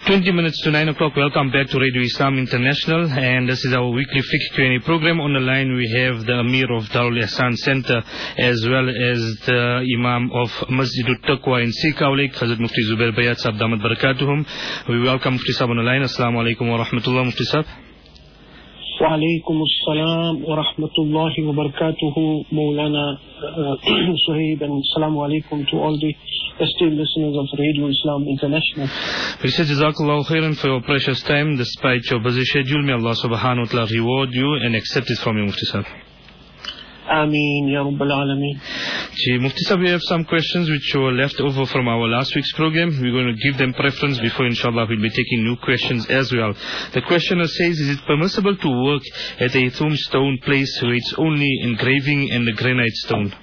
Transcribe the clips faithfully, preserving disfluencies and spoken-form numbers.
twenty minutes to nine o'clock. Welcome back to Radio Islam International, and this is our weekly Fiqh Q and A program. On the line we have the Amir of Darul Ihsan Center, as well as the Imam of Masjidut Taqwa in Sikawlik, Hazrat Mufti Zubair Bayat Sahab Damat Barakatuhum. We welcome Mufti Sahab on the line. Assalamu alaikum wa rahmatullah, Mufti Sahab. Wa alaikum assalam wa rahmatullahi wa barakatuhu, Maulana uh, Suhaib, and assalamu alaikum to all the esteemed listeners of Radio Islam International. We say Jazakallahu khairan for your precious time despite your busy schedule. May Allah subhanahu wa ta'ala reward you and accept it from you, Mufti Sahab. Ameen, Ya Rabbal Alameen. Gee, Mufti Sahab, we have some questions which were left over from our last week's program. We're going to give them preference before, inshallah, we'll be taking new questions as well. The questioner says, is it permissible to work at a tombstone place where it's only engraving and the granite stone?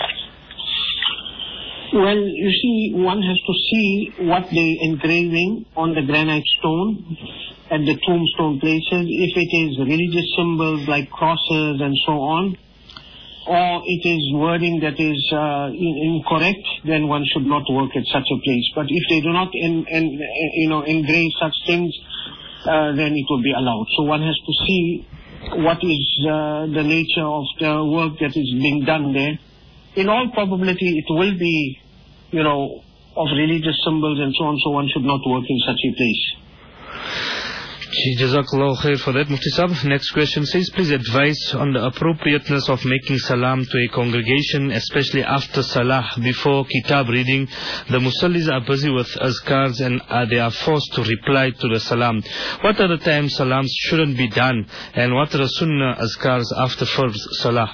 Well, you see, one has to see what they're engraving on the granite stone at the tombstone places. If it is religious symbols like crosses and so on, or it is wording that is uh, incorrect, then one should not work at such a place. But if they do not en- en- you know, engrave such things, uh, then it will be allowed. So one has to see what is uh, the nature of the work that is being done there. In all probability, it will be, you know, of religious symbols and so on, so one should not work in such a place. Jazakallahu khair for that, Mufti Sahab. Next question says, please advise on the appropriateness of making salam to a congregation, especially after salah, before kitab reading. The musallis are busy with azkars and uh, they are forced to reply to the salam. What are the times salams shouldn't be done, and what are the sunnah azkars after first salah?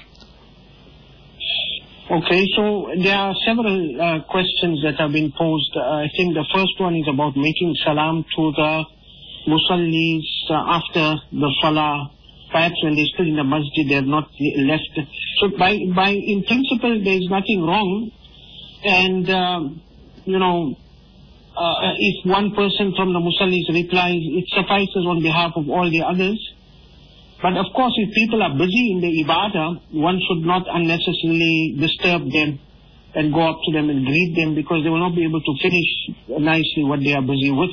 Okay, so there are several uh, questions that have been posed. Uh, I think the first one is about making salam to the musallis uh, after the salah. Perhaps when they're still in the masjid, they're not left. So by, by in principle, there's nothing wrong. And, uh, you know, uh, if one person from the musallis replies, it suffices on behalf of all the others. But of course, if people are busy in the ibadah, one should not unnecessarily disturb them and go up to them and greet them, because they will not be able to finish nicely what they are busy with.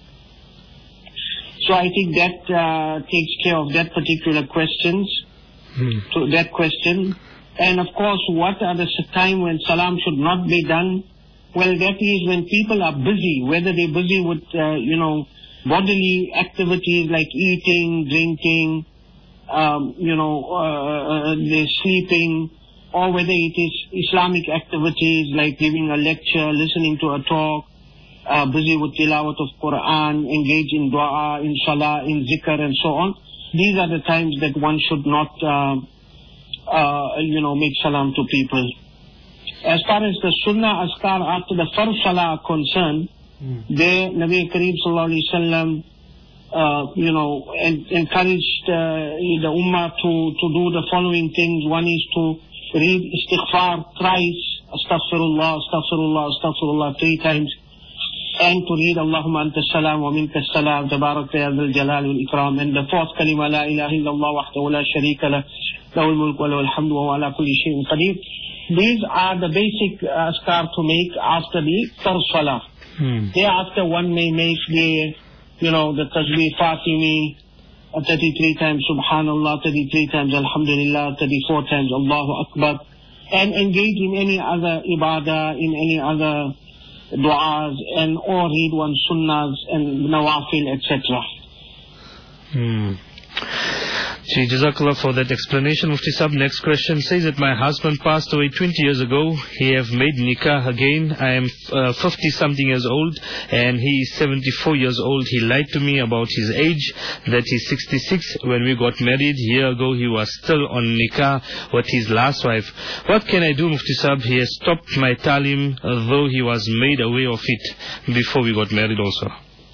So I think that uh, takes care of that particular questions, hmm. to that question. And of course, what are the time when salam should not be done? Well, that is when people are busy, whether they're busy with, uh, you know, bodily activities like eating, drinking, Um, you know, uh, they're sleeping, or whether it is Islamic activities like giving a lecture, listening to a talk, uh, busy with tilawat of Quran, engage in dua, in salah, in zikr and so on. These are the times that one should not, uh, uh, you know, make salam to people. As far as the sunnah azkar after the first salah are concerned, mm. there Nabi Kareem sallallahu alaihi wasallam Uh, you know, en- encouraged uh, the ummah to, to do the following things. One is to read istighfar thrice, astaghfirullah, astaghfirullah, astaghfirullah three times, and to read Allahumma anta salam wa minka salam, tabarak ya dhal jalal wal ikram, and the fourth kalima, la ilaha illallah wahdahu la sharika lah, lahul mulk wa lahul hamdu wa ala kulli shay'in qadir. These are the basic uh, azkar to make after the first salah. Hmm. Thereafter one may make the You know, the Tajweed Fatimi, uh, thirty-three times Subhanallah, thirty-three times Alhamdulillah, thirty-four times Allahu Akbar, and engage in any other ibadah, in any other du'as, and or read one sunnahs and nawafil, et cetera. Hmm. Gee, Jazakallah for that explanation, Mufti Sahab. Next question says that my husband passed away twenty years ago. He have made nikah again. I am uh, fifty something years old and he is seventy-four years old. He lied to me about his age, that he's sixty-six. When we got married a year ago, he was still on nikah with his last wife. What can I do, Mufti Sahab? He has stopped my talim, though he was made aware of it before we got married also.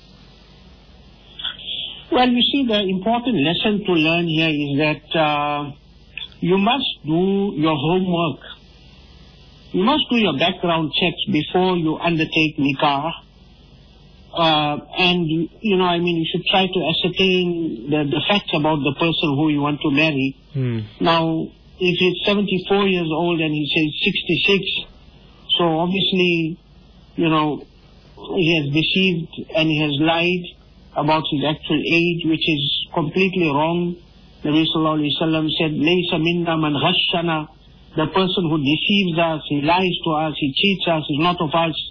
Well, you see, the important lesson to learn here is that uh, you must do your homework. You must do your background checks before you undertake nikah. Uh, and, you know, I mean, you should try to ascertain the, the facts about the person who you want to marry. Hmm. Now, if he's seventy-four years old and he says sixty-six, so obviously, you know, he has deceived and he has lied about his actual age, which is completely wrong. Nabi Sallallahu Alaihi Wasallam said, "Laysa minna man ghashana." The person who deceives us, he lies to us, he cheats us, is not of us.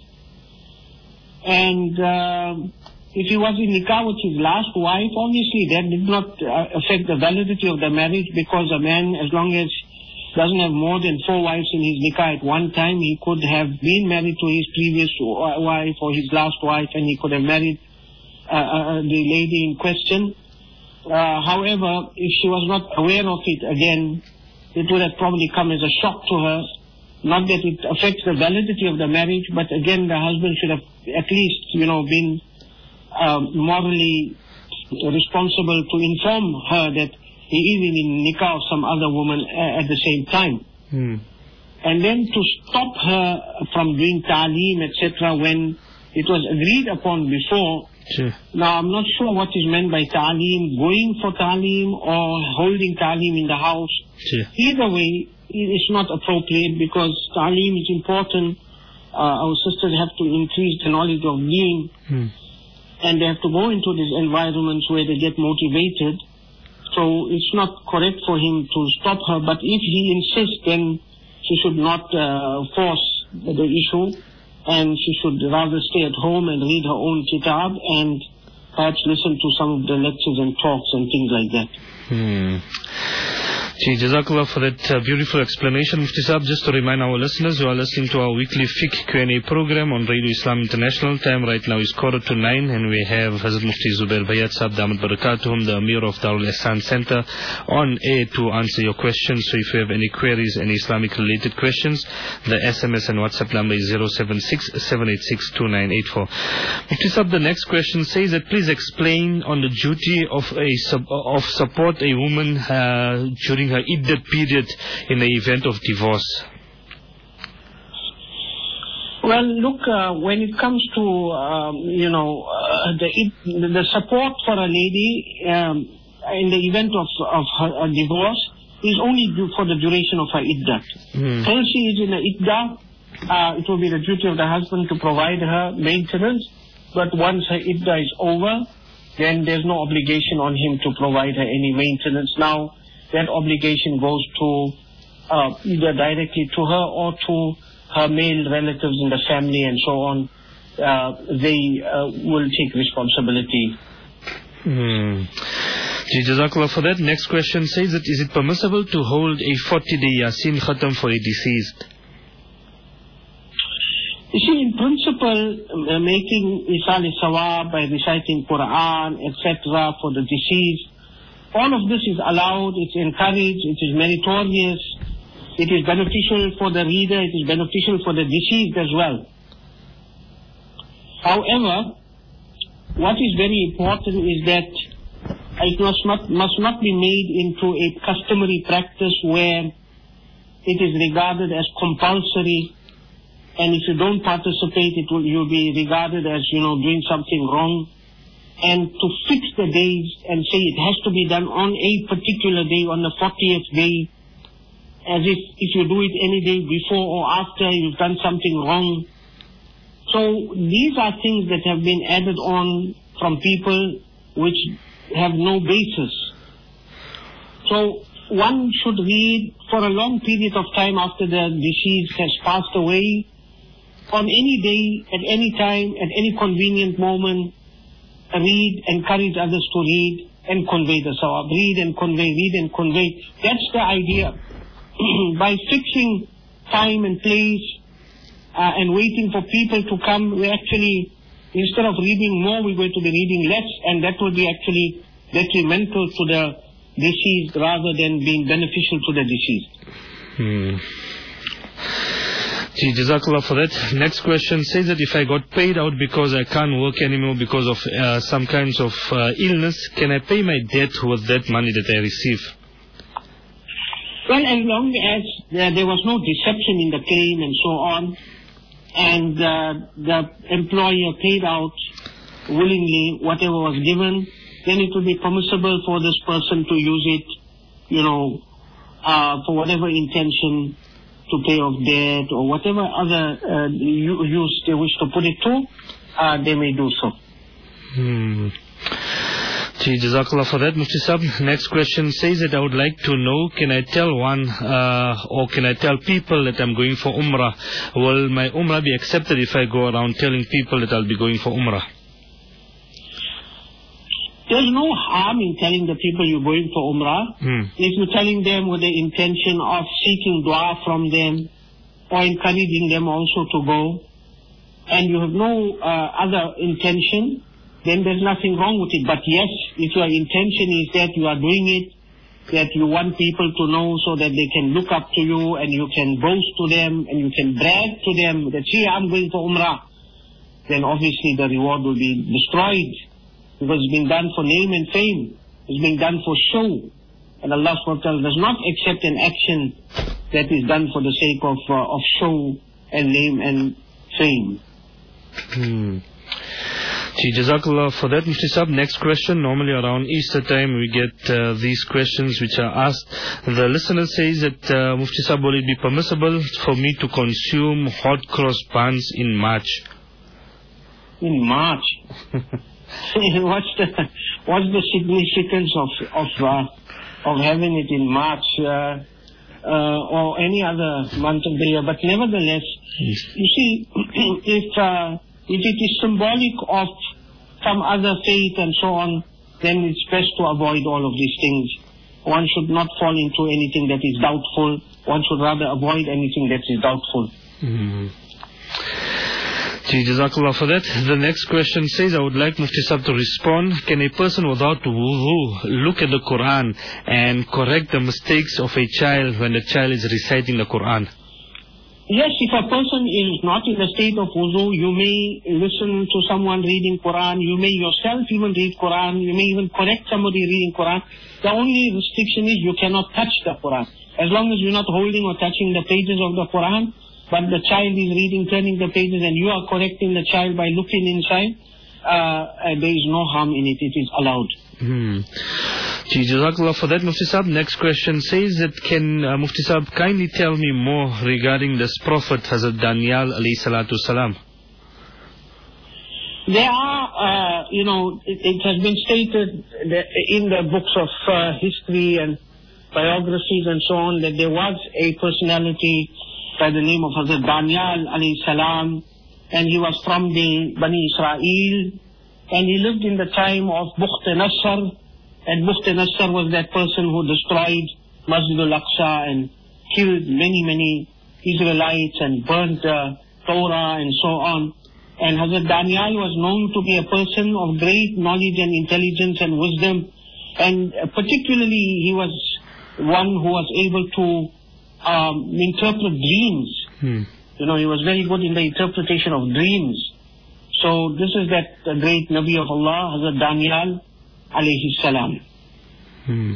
And uh, if he was in nikah with his last wife, obviously that did not uh, affect the validity of the marriage, because a man, as long as doesn't have more than four wives in his nikah at one time, he could have been married to his previous wife or his last wife, and he could have married uh, uh, the lady in question. Uh, however, if she was not aware of it, again, it would have probably come as a shock to her. Not that it affects the validity of the marriage, but again, the husband should have at least, you know, been um, morally responsible to inform her that he is in nikah of some other woman at the same time. Hmm. And then to stop her from doing ta'aleem, et cetera, when it was agreed upon before. Sure. Now, I'm not sure what is meant by ta'aleem, going for ta'aleem or holding ta'aleem in the house. Sure. Either way, it's not appropriate, because ta'aleem is important. Uh, our sisters have to increase the knowledge of deen, hmm. and they have to go into these environments where they get motivated. So it's not correct for him to stop her, but if he insists, then she should not uh, force the issue, and she should rather stay at home and read her own kitab and perhaps listen to some of the lectures and talks and things like that. Hmm. Gee, Jazakallah for that uh, beautiful explanation. Mufti Saab, just to remind our listeners, you are listening to our weekly Fiqh Q and A program on Radio Islam International. Time right now is quarter to nine, and we have Hazrat Mufti Zubair Bayat Saab Damat Barakatuhum, the Amir of Darul Ihsan Center, on air to answer your questions. So if you have any queries, any Islamic related questions, the S M S and WhatsApp number is zero seven six, seven eight six, two nine eight four. Mufti Saab, the next question says that please explain on the duty of a sub, of support a woman uh, during her iddat period in the event of divorce. Well, look, uh, when it comes to, um, you know, uh, the the support for a lady um, in the event of, of her a divorce is only due for the duration of her iddat. Mm. Till she is in a iddah, uh, it will be the duty of the husband to provide her maintenance, but once her iddah is over, then there's no obligation on him to provide her any maintenance. Now, that obligation goes to uh, either directly to her or to her male relatives in the family and so on. Uh, they uh, will take responsibility. Hmm. Jazakallah for that. Next question says that is it permissible to hold a forty-day Yasin Khatam for a deceased? You see, in principle, uh, making Isal Sawab by reciting Quran, et cetera for the deceased, all of this is allowed, it's encouraged, it is meritorious, it is beneficial for the reader, it is beneficial for the deceased as well. However, what is very important is that it must not, must not be made into a customary practice where it is regarded as compulsory, and if you don't participate, it will, you'll be regarded as, you know, doing something wrong. And to fix the days and say it has to be done on a particular day, on the fortieth day, as if if you do it any day before or after, you've done something wrong. So these are things that have been added on from people which have no basis. So one should read for a long period of time after the deceased has passed away, on any day, at any time, at any convenient moment, read, encourage others to read and convey the sawab. Read and convey, read and convey. That's the idea. By fixing time and place uh, and waiting for people to come, we actually, instead of reading more, we're going to be reading less, and that will be actually detrimental to the deceased rather than being beneficial to the deceased. Hmm. Gee, Jazakallah for that. Next question says that if I got paid out because I can't work anymore because of uh, some kinds of uh, illness, can I pay my debt with that money that I receive? Well, as long as uh, there was no deception in the claim and so on, and uh, the employer paid out willingly whatever was given, then it will be permissible for this person to use it, you know, uh, for whatever intention, to pay off debt or whatever other uh, use they wish to put it to. uh, they may do so. Hmm. Gee, Jazakallah for that, Mufti Sahib. Next question says that I would like to know, can I tell one uh, or can I tell people that I'm going for Umrah? Will my Umrah be accepted if I go around telling people that I'll be going for Umrah? There's no harm in telling the people you're going for Umrah. Hmm. If you're telling them with the intention of seeking dua from them or encouraging them also to go, and you have no uh, other intention, then there's nothing wrong with it. But yes, if your intention is that you are doing it, that you want people to know so that they can look up to you and you can boast to them and you can brag to them that, see, I'm going for Umrah, then obviously the reward will be destroyed. Because it's being done for name and fame. It's being done for show. And Allah subhanahu wa ta'ala does not accept an action that is done for the sake of uh, of show and name and fame. Hmm. Gee, Jazakallah for that, Mufti Sahib. Next question. Normally around Easter time we get uh, these questions which are asked. The listener says that, uh, Mufti Sahib, will it be permissible for me to consume hot cross buns in March? In March? what's the what's the significance of of uh, of having it in March uh, uh, or any other month of the year? But nevertheless, yes. You see, if uh, if it is symbolic of some other faith and so on, then it's best to avoid all of these things. One should not fall into anything that is doubtful. One should rather avoid anything that is doubtful. Mm-hmm. Gee, Jazakallah for that. The next question says, I would like Mufti Sahib to respond. Can a person without wudu look at the Quran and correct the mistakes of a child when the child is reciting the Quran? Yes, if a person is not in a state of wudu, you may listen to someone reading Quran. You may yourself even read Quran. You may even correct somebody reading Quran. The only restriction is you cannot touch the Quran. As long as you're not holding or touching the pages of the Quran, but the child is reading, turning the pages, and you are correcting the child by looking inside, uh, there is no harm in it. It is allowed. Hmm. Gee, Jazakallah for that, Mufti Sahib. Next question says that, can uh, Mufti Sahib kindly tell me more regarding this Prophet Hazrat Daniel alayhi salatu salam? There are, uh, you know, it, it has been stated that in the books of uh, history and biographies and so on that there was a personality by the name of Hazrat Daniel alayhi salam, and he was from the Bani Israel, and he lived in the time of Bukht Nasr, and Bukht Nasr was that person who destroyed Masjid al-Aqsa and killed many, many Israelites and burnt uh, Torah and so on. And Hazrat Daniel was known to be a person of great knowledge and intelligence and wisdom, and particularly he was one who was able to Um, interpret dreams. Hmm. You know, he was very good in the interpretation of dreams. So this is that uh, great Nabi of Allah, Hazrat Daniel alayhi salam. Hmm.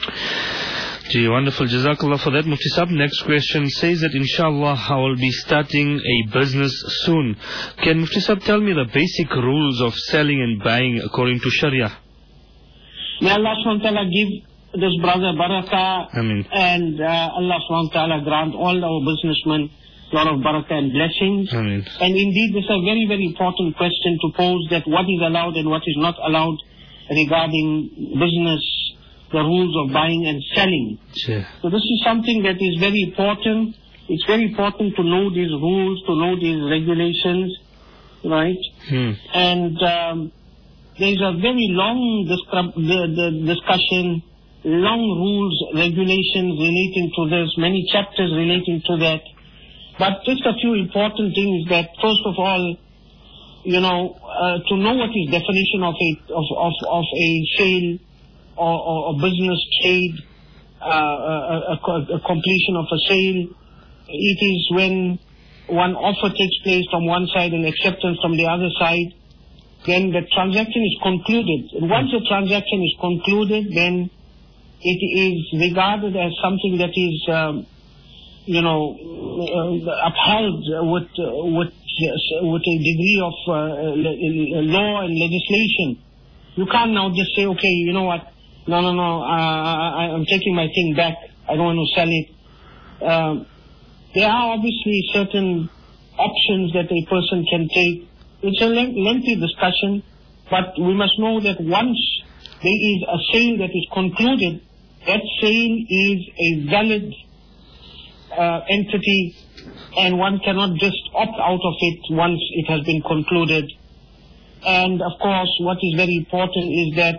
Gee, wonderful. Jazakallah for that, Mufti Sahib. Next question says that, inshallah, I will be starting a business soon. Can Mufti Sahib tell me the basic rules of selling and buying according to Sharia? May Allah subhanahu wa ta'ala give this brother barakah, Ameen. and uh, Allah subhanahu wa ta'ala grant all our businessmen a lot of barakah and blessings. Ameen. And indeed, this is a very, very important question to pose, that what is allowed and what is not allowed regarding business, the rules of buying and selling. Sure. So this is something that is very important. It's very important to know these rules, to know these regulations, right? Hmm. And um, there's a very long discri- the, the discussion, long rules, regulations relating to this, many chapters relating to that. But just a few important things that, first of all, you know, uh, to know what is definition of a of of, of a sale or, or a business trade, uh, a, a, a completion of a sale. It is when one offer takes place from one side and acceptance from the other side. Then the transaction is concluded. And once the transaction is concluded, then it is regarded as something that is, um, you know, uh, upheld with uh, with uh, with a degree of uh, law and legislation. You can't now just say, okay, you know what? No, no, no. Uh, I, I'm taking my thing back. I don't want to sell it. Um, there are obviously certain options that a person can take it's a lengthy discussion, but we must know that once there is a sale that is concluded, that sale is a valid uh, entity, and one cannot just opt out of it once it has been concluded. And of course, what is very important is that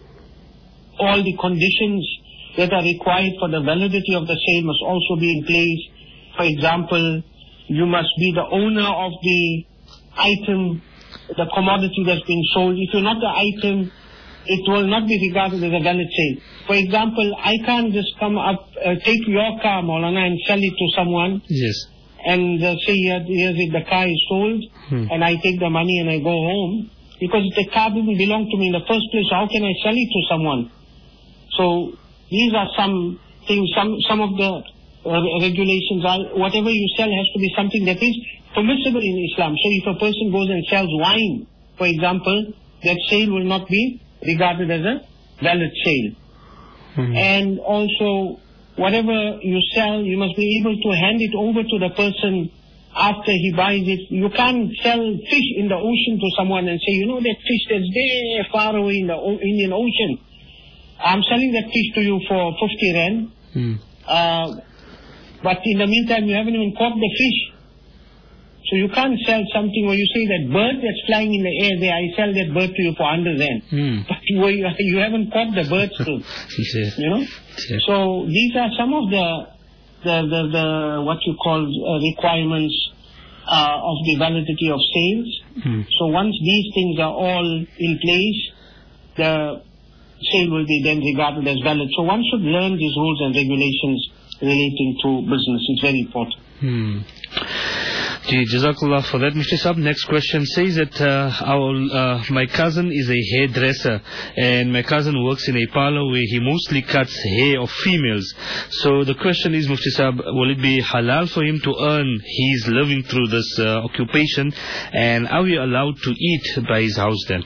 all the conditions that are required for the validity of the sale must also be in place. For example, you must be the owner of the item, the commodity that's being sold. If you're not the item, it will not be regarded as a valid sale. For example, I can't just come up, uh, take your car, Maulana, and sell it to someone. Yes. And uh, say, here, here's it, the car is sold, hmm. and I take the money and I go home. Because the car didn't belong to me in the first place, so how can I sell it to someone? So these are some things, some, some of the uh, regulations are, whatever you sell has to be something that is permissible in Islam. So if a person goes and sells wine, for example, that sale will not be regarded as a valid sale. Mm-hmm. And also, whatever you sell, you must be able to hand it over to the person after he buys it. You can't sell fish in the ocean to someone and say, you know that fish that's there far away in the Indian Ocean, I'm selling that fish to you for fifty rand. Mm. Uh, but in the meantime, you haven't even caught the fish. So you can't sell something where you say that bird that's flying in the air there, I sell that bird to you for one hundred rand. Mm. But you, you haven't caught the bird still. Yeah. You know? Yeah. So these are some of the, the, the, the what you call uh, requirements uh, of the validity of sales. Mm. So once these things are all in place, the sale will be then regarded as valid. So one should learn these rules and regulations relating to business. It's very important. Hmm. Gee, Jazakallah for that. Mufti Sahab, next question says that uh, our, uh, my cousin is a hairdresser, and my cousin works in a parlor where he mostly cuts hair of females. So the question is, Mufti Sahab, will it be halal for him to earn his living through this uh, occupation, and are we allowed to eat by his house then?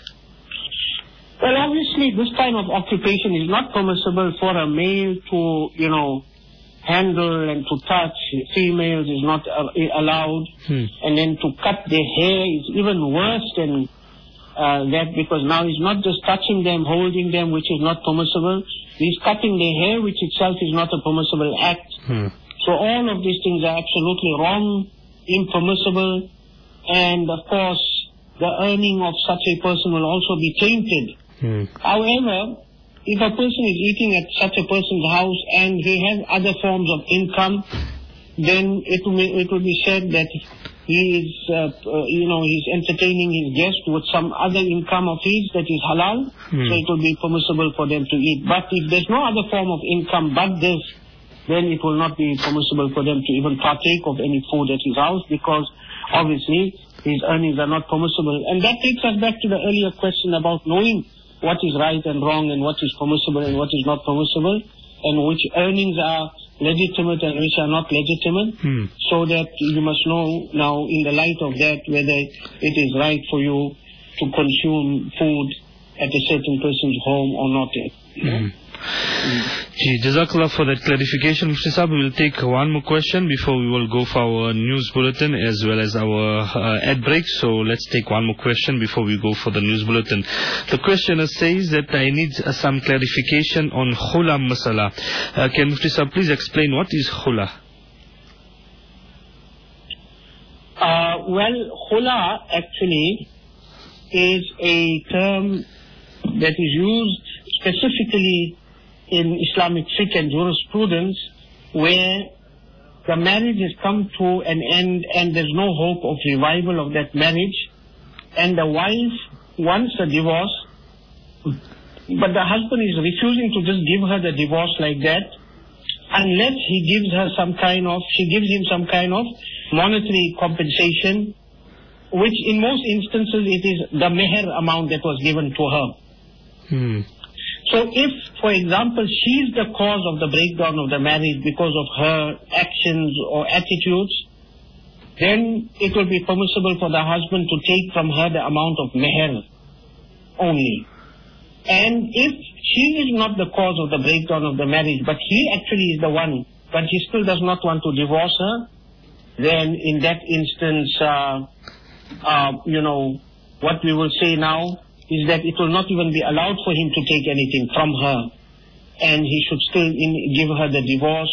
Well, obviously, this kind of occupation is not permissible for a male to, you know, handle and to touch. Females is not uh, allowed. Hmm. And then to cut their hair is even worse than uh, that, because now he's not just touching them, holding them, which is not permissible. He's cutting their hair, which itself is not a permissible act. Hmm. So all of these things are absolutely wrong, impermissible, and of course, the earning of such a person will also be tainted. Hmm. However, if a person is eating at such a person's house and he has other forms of income, then it will be, it will be said that he is, uh, uh, you know, he's entertaining his guest with some other income of his that is halal, hmm. so it will be permissible for them to eat. But if there's no other form of income but this, then it will not be permissible for them to even partake of any food at his house, because obviously his earnings are not permissible. And that takes us back to the earlier question about knowing what is right and wrong and what is permissible and what is not permissible, and which earnings are legitimate and which are not legitimate, hmm. so that you must know now in the light of that whether it is right for you to consume food at a certain person's home or not. You know? hmm. Gee, Jazakallah for that clarification. Mufti Sahab, we will take one more question before we will go for our news bulletin as well as our uh, ad break. So let's take one more question before we go for the news bulletin. The questioner says that I need uh, some clarification on khula masala. Uh, can Mufti Sahab please explain what is khula? Uh, well, khula actually is a term that is used specifically in Islamic fiqh and jurisprudence, where the marriage has come to an end and there's no hope of revival of that marriage, and the wife wants a divorce, but the husband is refusing to just give her the divorce like that, unless he gives her some kind of, she gives him some kind of monetary compensation, which in most instances it is the meher amount that was given to her. Hmm. So if, for example, she is the cause of the breakdown of the marriage because of her actions or attitudes, then it will be permissible for the husband to take from her the amount of meher only. And if she is not the cause of the breakdown of the marriage, but he actually is the one, but he still does not want to divorce her, then in that instance, uh, uh, you know, what we will say now is that it will not even be allowed for him to take anything from her, and he should still in, give her the divorce,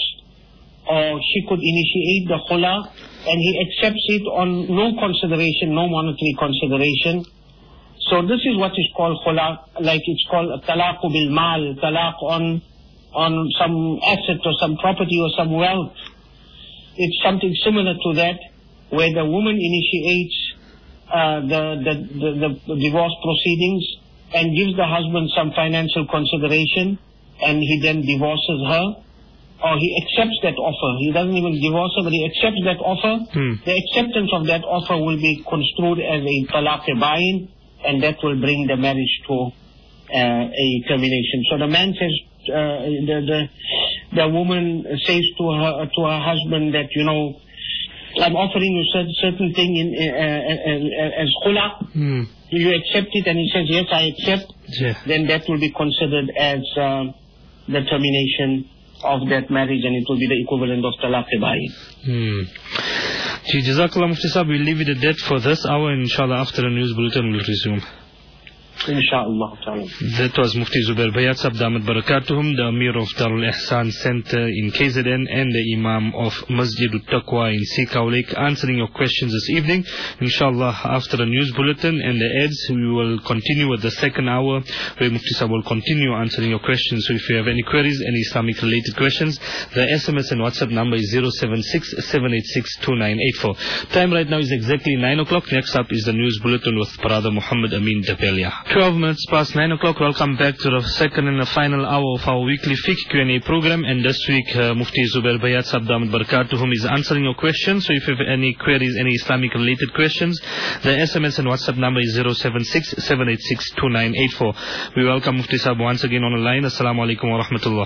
or she could initiate the khula, and he accepts it on no consideration, no monetary consideration. So this is what is called khula, like it's called talaq bil mal, talaq on on some asset or some property or some wealth. It's something similar to that, where the woman initiates uh, the, the, the, the divorce proceedings and gives the husband some financial consideration, and he then divorces her, or he accepts that offer. He doesn't even divorce her, but he accepts that offer. Hmm. The acceptance of that offer will be construed as a talaq bayin, and that will bring the marriage to uh, a termination. So the man says, uh, the, the the woman says to her to her husband that, you know, I'm offering you certain, certain thing in uh, as khula. Hmm. Do you accept it? And he says, yes, I accept. Yeah. Then that will be considered as uh, the termination of that marriage, and it will be the equivalent of talaq bayin. Hmm. Ji, Jazakallah Mufti Sahib, we'll leave it at that for this hour, and inshallah after the news bulletin we'll resume. Inshallah. That was Mufti Zubair Bayat Sahib Damat Barakatuhum, the Amir of Darul Ihsan Center in K Z N and the Imam of Masjid Taqwa in Sikau Lake, answering your questions this evening. Inshallah, after the news bulletin and the ads, we will continue with the second hour, where Mufti Sahib will continue answering your questions. So if you have any queries, any Islamic related questions, the S M S and WhatsApp number is zero seven six, seven eight six, two nine eight four. Time right now is exactly nine o'clock. Next up is the news bulletin with Brother Muhammad Amin Dabelia. twelve minutes past nine o'clock. Welcome back to the second and the final hour of our weekly Fiqh Q and A program. And this week, uh, Mufti Zubair Bayat Sahib Damat Barakatuhum is answering your questions. So if you have any queries, any Islamic related questions, the S M S and WhatsApp number is zero seven six, seven eight six, two nine eight four. We welcome Mufti Sahib once again on the line. Assalamu alaikum wa rahmatullah.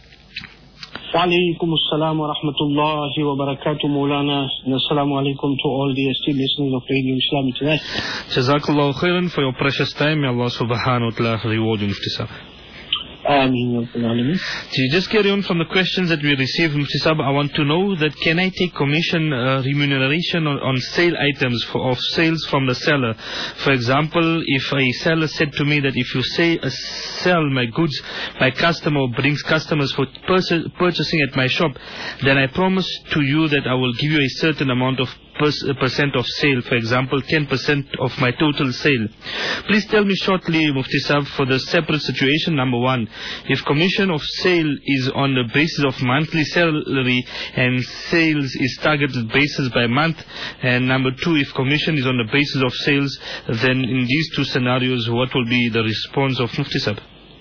Wa alaikum assalam wa rahmatullahi wa barakatuh, Maulana. And assalamu alaikum to all the esteemed listeners of Radio Islam International. Jazakallahu khairan for your precious time. May Allah subhanahu wa ta'ala reward you, Mufti Sahib. Ameen. Just carry on from the questions that we received, Mufti Sahib. I want to know that can I take commission uh, remuneration on, on sale items for, of sales from the seller? For example, if a seller said to me that if you say uh, sell my goods, my customer brings customers for pers- purchasing at my shop, then I promise to you that I will give you a certain amount of percent of sale, for example, ten percent of my total sale. Please tell me shortly, Mufti Sahib, for the separate situation. Number one, if commission of sale is on the basis of monthly salary and sales is targeted basis by month, and number two, if commission is on the basis of sales, then in these two scenarios, what will be the response of Mufti Sahib?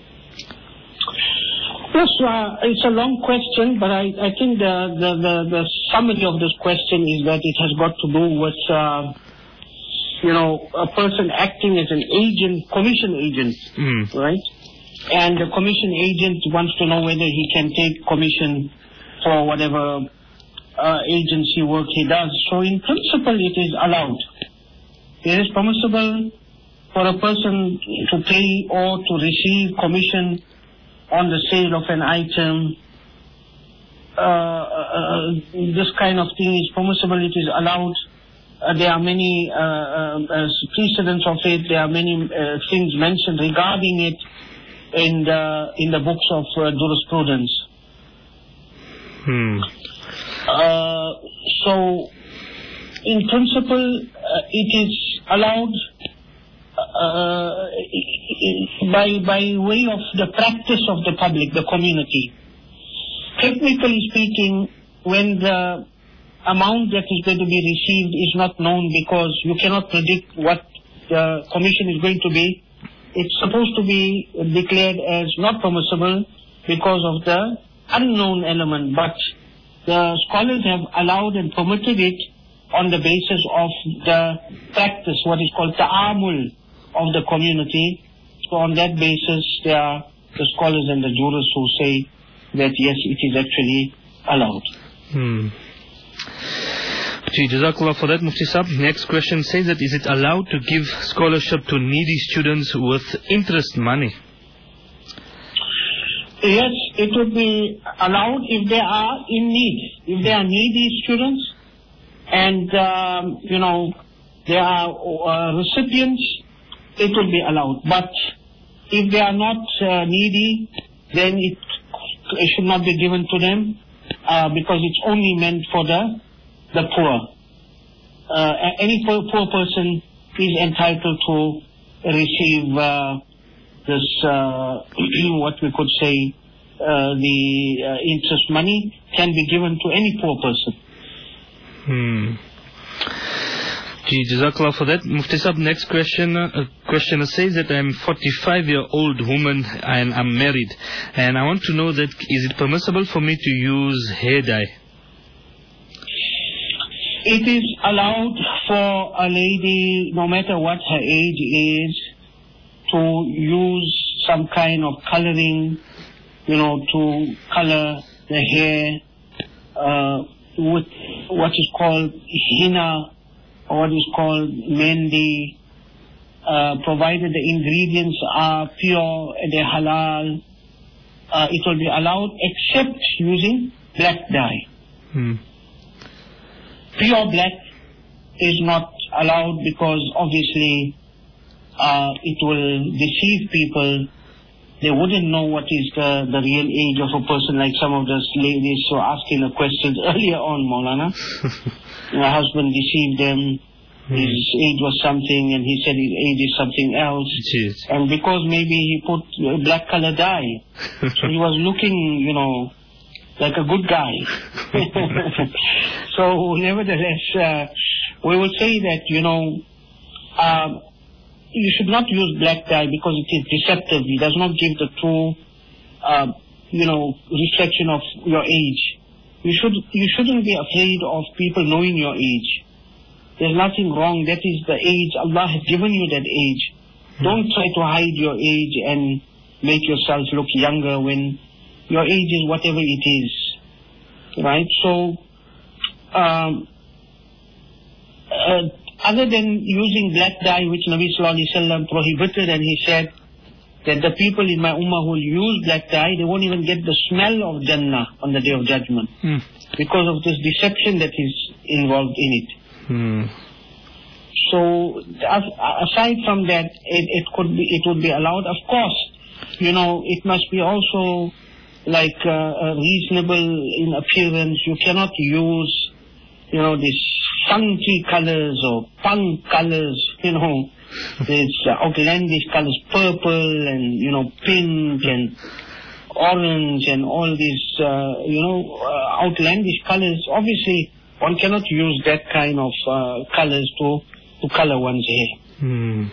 Yes, uh, it's a long question, but I, I think the, the, the, the summary of this question is that it has got to do with, uh, you know, a person acting as an agent, commission agent, mm. right? And the commission agent wants to know whether he can take commission for whatever uh, agency work he does. So in principle, it is allowed. It is permissible for a person to pay or to receive commission on the sale of an item. Uh, uh, this kind of thing is permissible, it is allowed. Uh, there are many uh, uh, precedents of it, there are many uh, things mentioned regarding it in the, in the books of uh, jurisprudence. Hmm. Uh, so, in principle, uh, it is allowed Uh, by by way of the practice of the public, the community. Technically speaking, when the amount that is going to be received is not known because you cannot predict what the commission is going to be, it's supposed to be declared as not permissible because of the unknown element. But the scholars have allowed and permitted it on the basis of the practice, what is called ta'amul of the community. So on that basis, there are the scholars and the jurists who say that yes, it is actually allowed. Hmm. Jazakallah for that, Mufti Sahib. Next question says that is it allowed to give scholarship to needy students with interest money? Yes, it would be allowed if they are in need. If they are needy students and, um, you know, there are uh, recipients, it will be allowed. But if they are not uh, needy, then it, it should not be given to them uh, because it's only meant for the the poor. Uh, any poor, poor person is entitled to receive uh, this, uh, what we could say, uh, the uh, interest money can be given to any poor person. Hmm. Gee, Jazakallah for that. Mufti Sahib, next question. Uh, questioner says that I'm forty-five year old woman and I'm married, and I want to know that is it permissible for me to use hair dye? It is allowed for a lady, no matter what her age is, to use some kind of coloring, you know, to color the hair uh, with what is called henna, or what is called mehendi, uh, provided the ingredients are pure, they're halal, uh, it will be allowed except using black dye. Hmm. Pure black is not allowed because obviously uh, it will deceive people. They wouldn't know what is the, the real age of a person, like some of those ladies who were asking the questions earlier on, Maulana. My husband deceived them. Hmm. His age was something and he said his age is something else. Jeez. And because maybe he put black color dye, so he was looking, you know, like a good guy. So nevertheless, uh, we will say that, you know, uh, you should not use black dye because it is deceptive. It does not give the true, uh, you know, reflection of your age. You should, you shouldn't be afraid of people knowing your age. There's nothing wrong. That is the age. Allah has given you that age. Hmm. Don't try to hide your age and make yourself look younger when your age is whatever it is. Right? So, um, uh, other than using black dye, which Nabi Sallallahu Alaihi Wasallam prohibited, and he said that the people in my ummah who will use black dye, they won't even get the smell of Jannah on the Day of Judgment hmm. because of this deception that is involved in it. Hmm. So, aside from that, it, it could be, it would be allowed. Of course, you know, it must be also like uh, uh, reasonable in appearance. You cannot use, you know, these funky colors or punk colors, you know, these uh, outlandish colors, purple and, you know, pink and orange and all these, uh, you know, uh, outlandish colors. Obviously, one cannot use that kind of uh, colors to, to color one's hair. Hmm.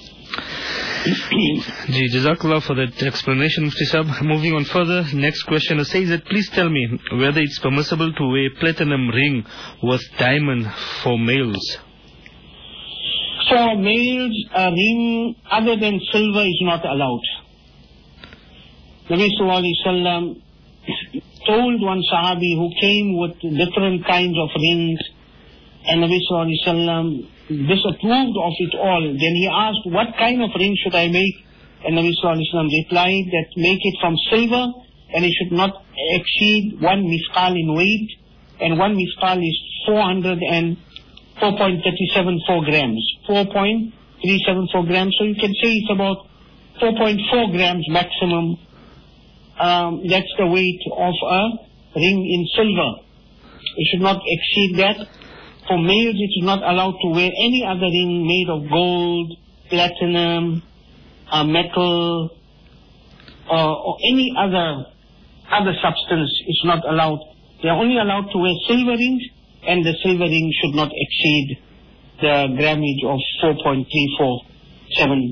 Ji, Jazakallah for that explanation, Mufti Sahib. Moving on further, next question says that please tell me whether it's permissible to wear platinum ring with diamond for males. For males, a ring other than silver is not allowed. Nabi Sallallahu Alaihi Wasallam told one Sahabi who came with different kinds of rings, and Nabi Sallallahu Alaihi Wasallam disapproved of it all. Then he asked, what kind of ring should I make? And Nabi Sallallahu Alaihi Wasallam replied that make it from silver, and it should not exceed one misqal in weight, and one misqal is four hundred and four point three seven four grams. four point three seven four grams. So you can say it's about four point four grams maximum. Um, that's the weight of a ring in silver. It should not exceed that. For males, it is not allowed to wear any other ring made of gold, platinum, uh, metal, uh, or any other other substance. It's not allowed. They are only allowed to wear silver rings, and the silver ring should not exceed the grammage of four point three four seven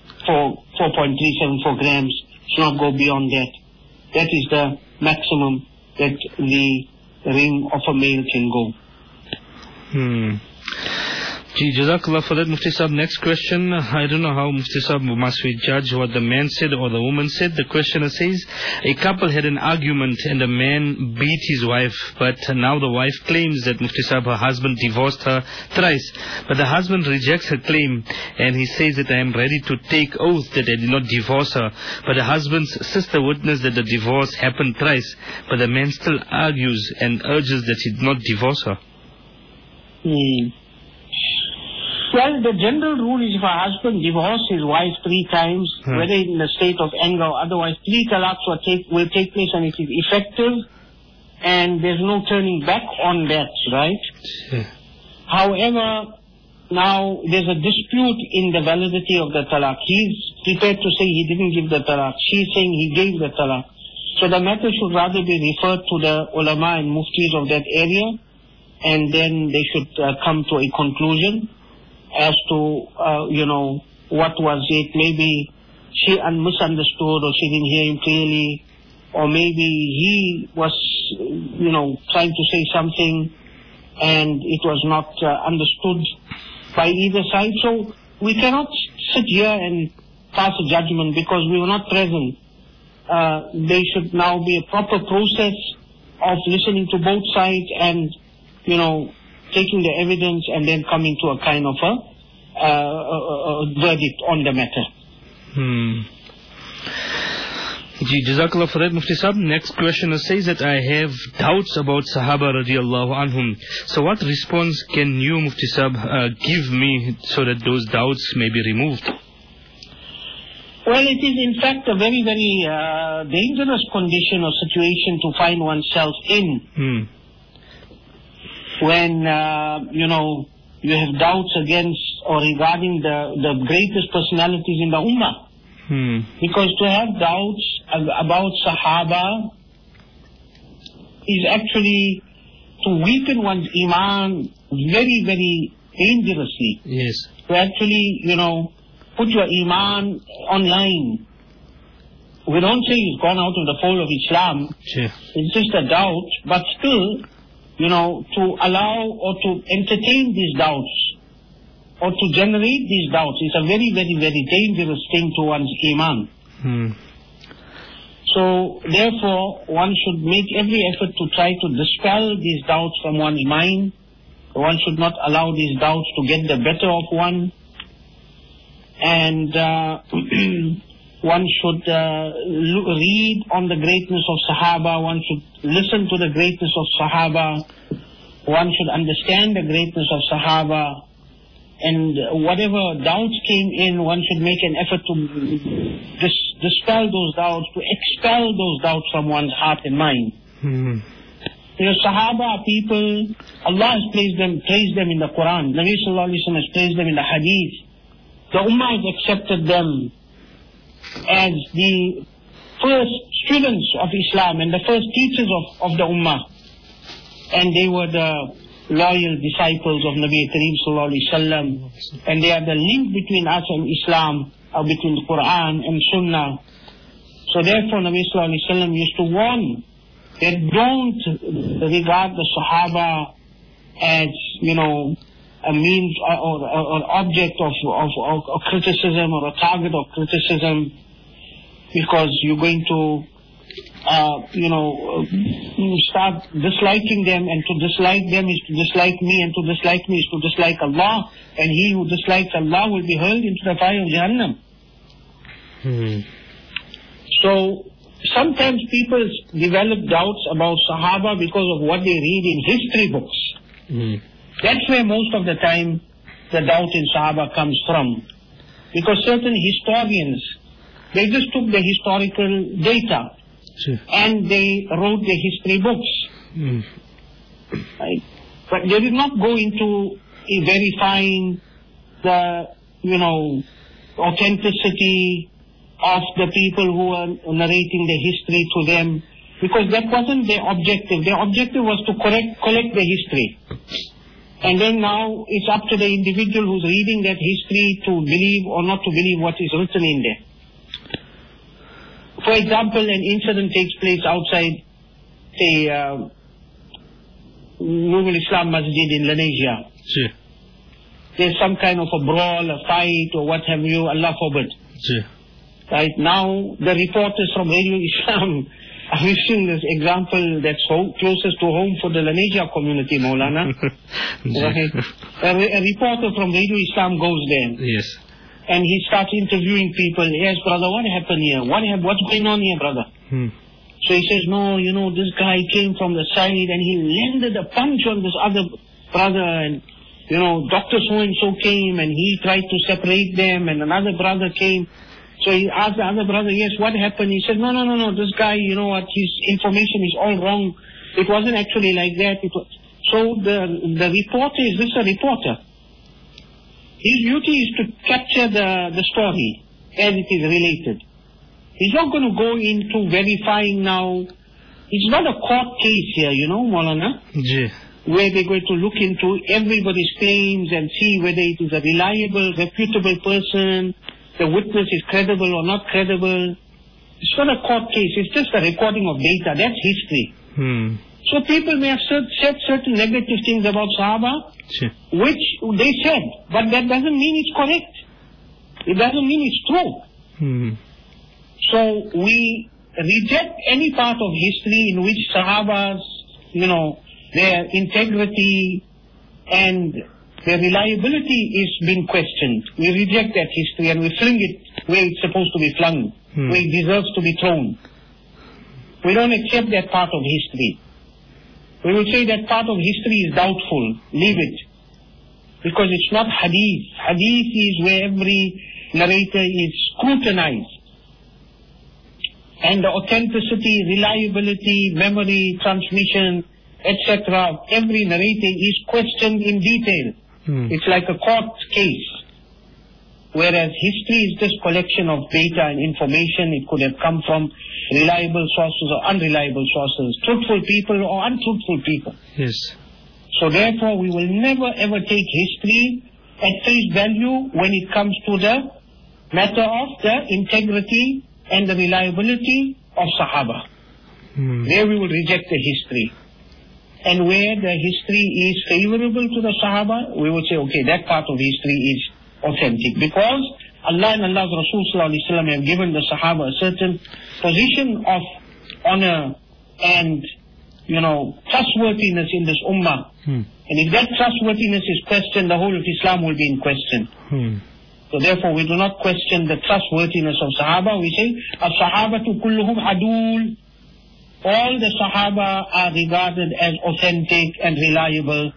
grams. It should not go beyond that. That is the maximum that the ring of a male can go. Hmm. Gee, Jazakallah for that, Mufti Sahib. Next question. I don't know how Mufti Sahib must we judge what the man said or the woman said. The questioner says, a couple had an argument and the man beat his wife, but now the wife claims that Mufti Sahib, her husband divorced her thrice. But the husband rejects her claim and he says that I am ready to take oath that I did not divorce her. But the husband's sister witnessed that the divorce happened thrice, but the man still argues and urges that he did not divorce her. Hmm. Well, the general rule is if a husband divorces his wife three times, hmm. whether in a state of anger or otherwise, three talaqs will take, will take place and it is effective and there's no turning back on that, right? Yeah. However, now there's a dispute in the validity of the talaq. He's prepared to say he didn't give the talaq. She's saying he gave the talaq. So the matter should rather be referred to the ulama and muftis of that area, and then they should uh, come to a conclusion as to, uh, you know, what was it. Maybe she un- misunderstood or she didn't hear him clearly, or maybe he was, you know, trying to say something and it was not uh, understood by either side. So we cannot sit here and pass a judgment because we were not present. Uh, there should now be a proper process of listening to both sides and, you know, taking the evidence and then coming to a kind of a, uh, a, a verdict on the matter. Hmm. Jazakallah for that, Mufti Sahib. Next question says that I have doubts about Sahaba radiallahu anhum. So what response can you, Mufti Sahib, uh, give me so that those doubts may be removed? Well, it is in fact a very, very uh, dangerous condition or situation to find oneself in. Hmm. When, uh, you know, you have doubts against or regarding the, the greatest personalities in the Ummah. Hmm. Because to have doubts about Sahaba is actually to weaken one's Iman very, very dangerously. Yes. To actually, you know, put your Iman online. We don't say it's gone out of the fold of Islam. Sure. It's just a doubt, but still, you know, to allow or to entertain these doubts or to generate these doubts is a very, very, very dangerous thing to one's Iman. Hmm. So, therefore, one should make every effort to try to dispel these doubts from one's mind. One should not allow these doubts to get the better of one. And uh, one should uh, look, read on the greatness of Sahaba. One should listen to the greatness of Sahaba. One should understand the greatness of Sahaba. And whatever doubts came in, one should make an effort to dis- dispel those doubts, to expel those doubts from one's heart and mind. Hmm. You know, Sahaba are people, Allah has praised them, praised them in the Quran. Nabi Sallallahu Alaihi Wasallam has praised them in the Hadith. The Ummah has accepted them as the first students of Islam and the first teachers of, of the Ummah. And they were the loyal disciples of Nabi Kareem Sallallahu Alaihi Wasallam, and they are the link between us and Islam, or between the Quran and Sunnah. So therefore Nabi Sallallahu Alaihi Wasallam used to warn that don't regard the Sahaba as, you know, a means or, or, or object of, of, of, of criticism or a target of criticism, because you're going to Uh, you know, uh, start disliking them, and to dislike them is to dislike me, and to dislike me is to dislike Allah, and he who dislikes Allah will be hurled into the fire of Jahannam. Hmm. So, sometimes people develop doubts about Sahaba because of what they read in history books. Hmm. That's where most of the time the doubt in Sahaba comes from. Because certain historians, they just took the historical data, sure, and they wrote the history books. Mm. Right? But they did not go into verifying the, you know, authenticity of the people who were narrating the history to them, because that wasn't their objective. Their objective was to correct, collect the history. And then now it's up to the individual who's reading that history to believe or not to believe what is written in there. For example, an incident takes place outside, say, uh, Nurul Islam Masjid in Lenasia. Sure. There's some kind of a brawl, a fight, or what have you, Allah forbid. Sure. Right now, the reporters from Radio Islam are using this example that's home, closest to home for the Lenasia community, Maulana. Right? A, a reporter from Radio Islam goes there. Yes. And he starts interviewing people. Yes, brother, what happened here? What have, what's going on here, brother? Hmm. So he says, no, you know, this guy came from the side and he landed a punch on this other brother. And, you know, Doctor so-and-so came and he tried to separate them, and another brother came. So he asked the other brother, yes, what happened? He said, no, no, no, no, this guy, you know what, his information is all wrong. It wasn't actually like that. It was... So the, the reporter, is this a reporter? His duty is to capture the, the story as it is related. He's not going to go into verifying now. It's not a court case here, you know, Maulana, yeah. where they're going to look into everybody's claims and see whether it is a reliable, reputable person, the witness is credible or not credible. It's not a court case. It's just a recording of data. That's history. Hmm. So people may have said, said certain negative things about Sahaba, sure. which they said, but that doesn't mean it's correct. It doesn't mean it's true. Hmm. So we reject any part of history in which Sahabas, you know, their integrity and their reliability is being questioned. We reject that history and we fling it where it's supposed to be flung, hmm. where it deserves to be thrown. We don't accept that part of history. We will say that part of history is doubtful. Leave it. Because it's not hadith. Hadith is where every narrator is scrutinized. And the authenticity, reliability, memory, transmission, et cetera, every narrator is questioned in detail. Hmm. It's like a court case. Whereas history is just collection of data and information. It could have come from reliable sources or unreliable sources, truthful people or untruthful people. Yes. So therefore, we will never ever take history at face value when it comes to the matter of the integrity and the reliability of Sahaba. Hmm. There we will reject the history. And where the history is favorable to the Sahaba, we will say, okay, that part of history is authentic. Because Allah and Allah's Rasul Sallallahu Alaihi Wasallam have given the Sahaba a certain position of honor and, you know, trustworthiness in this ummah. Hmm. And if that trustworthiness is questioned, the whole of Islam will be in question. Hmm. So therefore, we do not question the trustworthiness of Sahaba. We say, as-sahabatu kulluhum adul. All the Sahaba are regarded as authentic and reliable.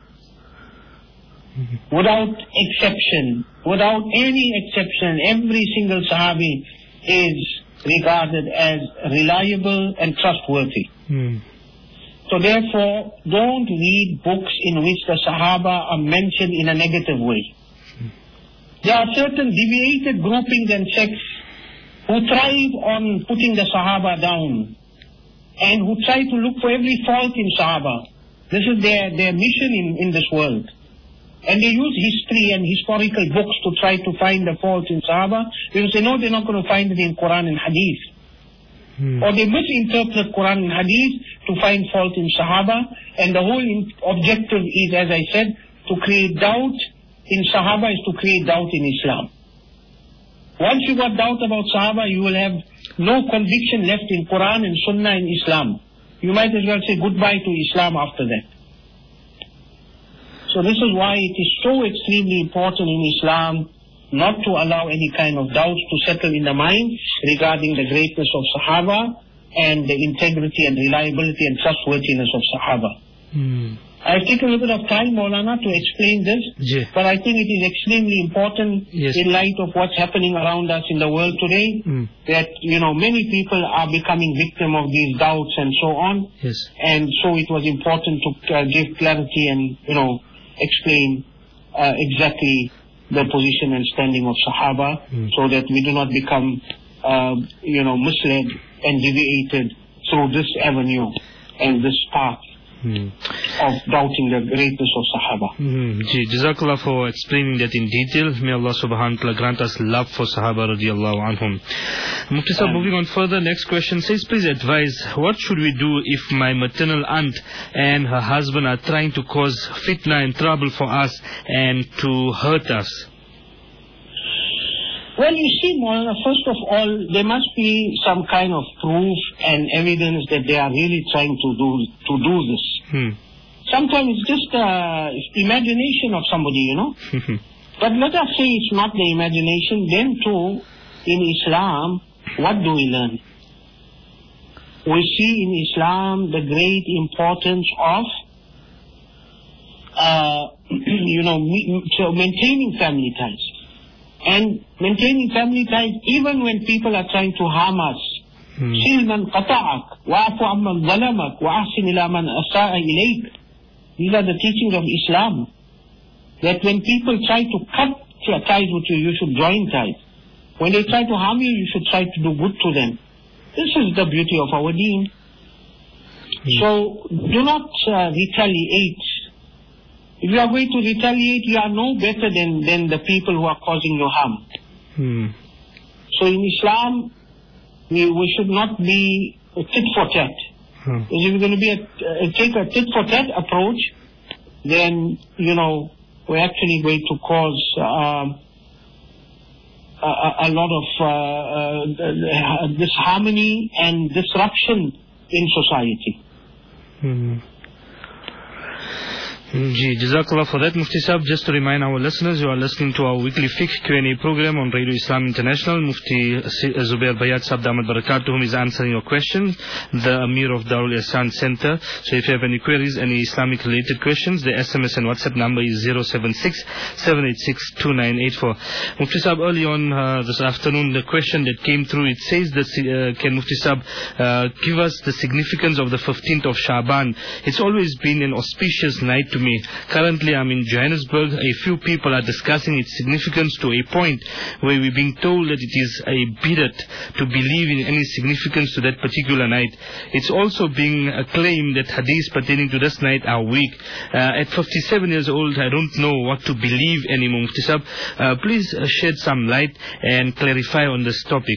Mm-hmm. Without exception. Without any exception. Every single Sahabi is regarded as reliable and trustworthy. Mm. So therefore, don't read books in which the Sahaba are mentioned in a negative way. There are certain deviated groupings and sects who thrive on putting the Sahaba down and who try to look for every fault in Sahaba. This is their, their mission in, in this world. And they use history and historical books to try to find the fault in Sahaba. They will say, no, they're not going to find it in Quran and Hadith. Hmm. Or they misinterpret Quran and Hadith to find fault in Sahaba. And the whole in- objective is, as I said, to create doubt in Sahaba is to create doubt in Islam. Once you got doubt about Sahaba, you will have no conviction left in Quran and Sunnah and Islam. You might as well say goodbye to Islam after that. So this is why it is so extremely important in Islam not to allow any kind of doubts to settle in the mind regarding the greatness of Sahaba and the integrity and reliability and trustworthiness of Sahaba. Hmm. I've taken a little bit of time, Maulana, to explain this, yeah. but I think it is extremely important yes. in light of what's happening around us in the world today, mm. that, you know, many people are becoming victim of these doubts and so on. Yes. And so it was important to uh, give clarity and, you know, explain uh, exactly the position and standing of Sahaba mm. so that we do not become, uh, you know, misled and deviated through this avenue and this path. Hmm. of doubting the greatness of Sahaba. Hmm. Jazakallah for explaining that in detail. May Allah subhanahu wa ta'ala grant us love for Sahaba radiallahu anhum. Mufti Sahib, moving on further, next question says, please advise, what should we do if my maternal aunt and her husband are trying to cause fitna and trouble for us and to hurt us? Well, you see, Maulana, first of all, there must be some kind of proof and evidence that they are really trying to do to do this. Hmm. Sometimes it's just uh, imagination of somebody, you know. But let us say it's not the imagination. Then too, in Islam, what do we learn? We see in Islam the great importance of uh, you know, so maintaining family ties. And maintaining family ties even when people are trying to harm us. شِلْ مَنْ قَطَعَكْ وَعَفُ عَمَّنْ ظَلَمَكْ وَأَحْسِنْ إِلَى مَنْ أَسَاءَ إِلَيْكَ. These are the teachings of Islam. That when people try to cut ties with you, you should join ties. When they try to harm you, you should try to do good to them. This is the beauty of our deen. Mm. So, do not uh, retaliate. If you are going to retaliate, you are no better than, than the people who are causing you harm. Mm. So in Islam, we, we should not be a tit for tat. Mm. If you're going to be a, uh, take a tit for tat approach, then, you know, we're actually going to cause um, a, a lot of uh, uh, disharmony and disruption in society. Mm-hmm. Ji, Jazakallah for that, Mufti Sahib. Just to remind our listeners, you are listening to our weekly fiqh Q and A program on Radio Islam International. Mufti Zubair Bayat Sahib Damat Barakatuhum is answering your questions. The Amir of Darul Ihsan Center. So if you have any queries, any Islamic related questions, the S M S and WhatsApp number is zero seven six, seven eight six, two nine eight four. Mufti Sahib, early on uh, this afternoon, the question that came through, it says that, uh, can Mufti Sahib uh, give us the significance of the fifteenth of Shaban? It's always been an auspicious night to me. Currently, I'm in Johannesburg. A few people are discussing its significance to a point where we're being told that it is a bidat to believe in any significance to that particular night. It's also being claimed that hadiths pertaining to this night are weak. Uh, at fifty-seven years old, I don't know what to believe anymore. Mufti Sahib, uh, please uh, shed some light and clarify on this topic.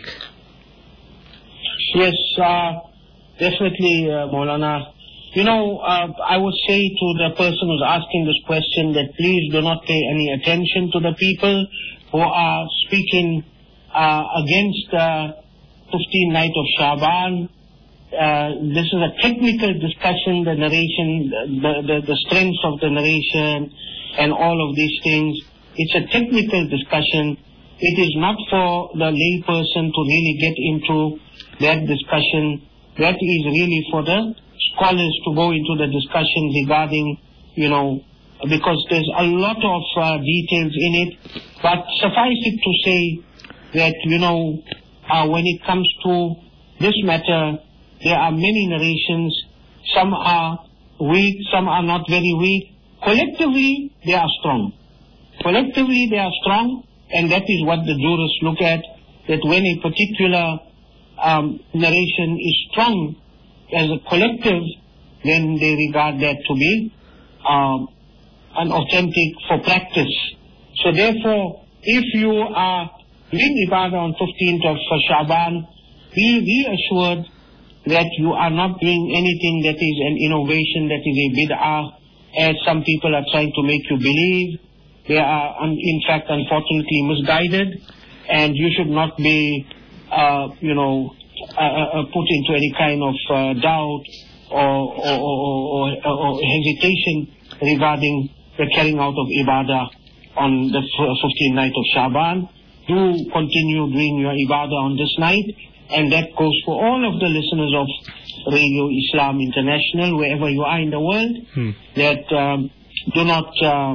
Yes, uh, definitely, uh, Maulana. You know, uh, I would say to the person who's asking this question that please do not pay any attention to the people who are speaking uh, against the fifteenth night of Shaban. Uh, this is a technical discussion, the narration, the, the, the strengths of the narration and all of these things. It's a technical discussion. It is not for the lay person to really get into that discussion. That is really for the scholars to go into the discussion regarding, you know, because there's a lot of uh, details in it. But suffice it to say that, you know, uh, when it comes to this matter, there are many narrations. Some are weak, some are not very weak. Collectively, they are strong. Collectively, they are strong, and that is what the jurists look at, that when a particular um, narration is strong as a collective, then they regard that to be um, an authentic for practice. So therefore, if you are doing ibadah on fifteenth of Shaban, be reassured that you are not doing anything that is an innovation, that is a bid'ah, as some people are trying to make you believe. They are, in fact, unfortunately misguided, and you should not be, uh, you know, uh, uh, put into any kind of uh, doubt or, or, or, or, or hesitation regarding the carrying out of ibadah on the fifteenth night of Shaban. Do continue doing your ibadah on this night, and that goes for all of the listeners of Radio Islam International, wherever you are in the world, hmm. that um, do not uh,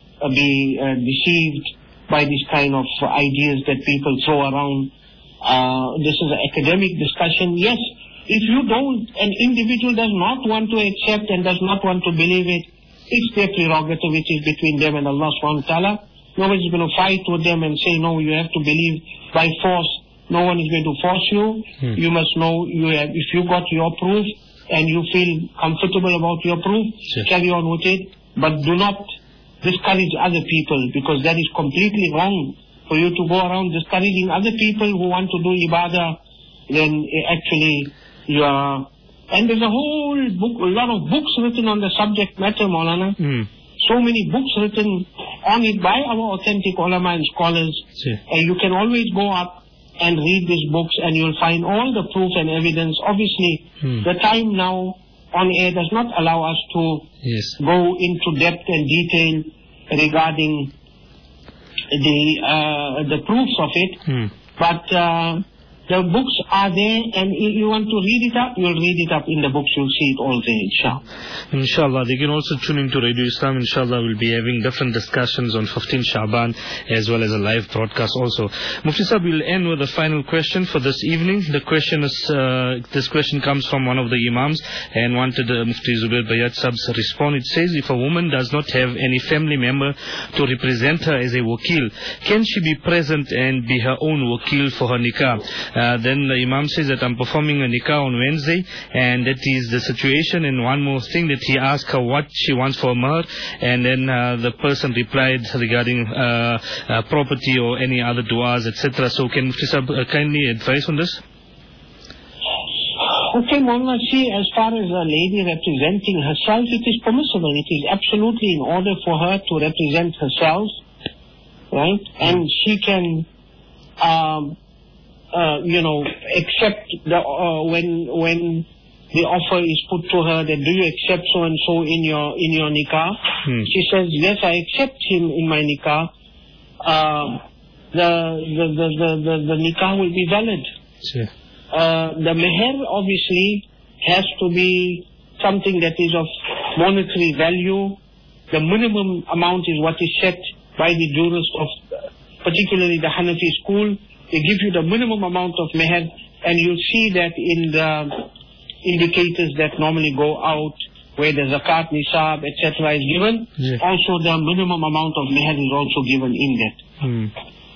be uh, deceived by these kind of ideas that people throw around. Uh, this is an academic discussion. Yes, if you don't, an individual does not want to accept and does not want to believe it, it's their prerogative, which is between them and Allah subhanahu wa ta'ala. Nobody's going to fight with them and say, no, you have to believe by force. No one is going to force you. Hmm. You must know, you have, if you got your proof and you feel comfortable about your proof, sure. carry on with it. But do not discourage other people, because that is completely wrong. For you to go around discouraging other people who want to do ibadah, then actually you are... And there's a whole book, a lot of books written on the subject matter, Maulana. Hmm. So many books written on it by our authentic ulama and scholars. Sure. And you can always go up and read these books and you'll find all the proof and evidence. Obviously, hmm. the time now on air does not allow us to yes. go into depth and detail regarding the uh, the proofs of it. Hmm. But uh, The books are there, and if you want to read it up, you'll read it up in the books. You'll see it all there, inshallah. Inshallah. They can also tune into Radio Islam. Inshallah, we'll be having different discussions on fifteenth Shaban, as well as a live broadcast also. Mufti Sahib, we'll end with a final question for this evening. The question is, uh, this question comes from one of the Imams, and wanted uh, Mufti Zubair Bayat Sahib to respond. It says, if a woman does not have any family member to represent her as a wakil, can she be present and be her own wakil for her nikah? Uh, then the Imam says that I'm performing a nikah on Wednesday, and that is the situation. And one more thing, that he asked her what she wants for mahr, and then uh, the person replied regarding uh, uh, property or any other du'as, et cetera. So can Mufti Sahib uh, kindly advise on this? Okay, Mawlana, see, as far as a lady representing herself, it is permissible. It is absolutely in order for her to represent herself, right? And she can, um, uh, you know, accept the uh, when when the offer is put to her that do you accept so and so in your in your nikah? Hmm. She says yes, I accept him in my nikah. Uh, the, the the the the the nikah will be valid. Sure. Uh, the meher obviously has to be something that is of monetary value. The minimum amount is what is set by the jurists of, uh, particularly the Hanafi school. They give you the minimum amount of meher, and you'll see that in the indicators that normally go out, where the zakat, nisab, et cetera is given. Yeah. Also, the minimum amount of meher is also given in that. Hmm.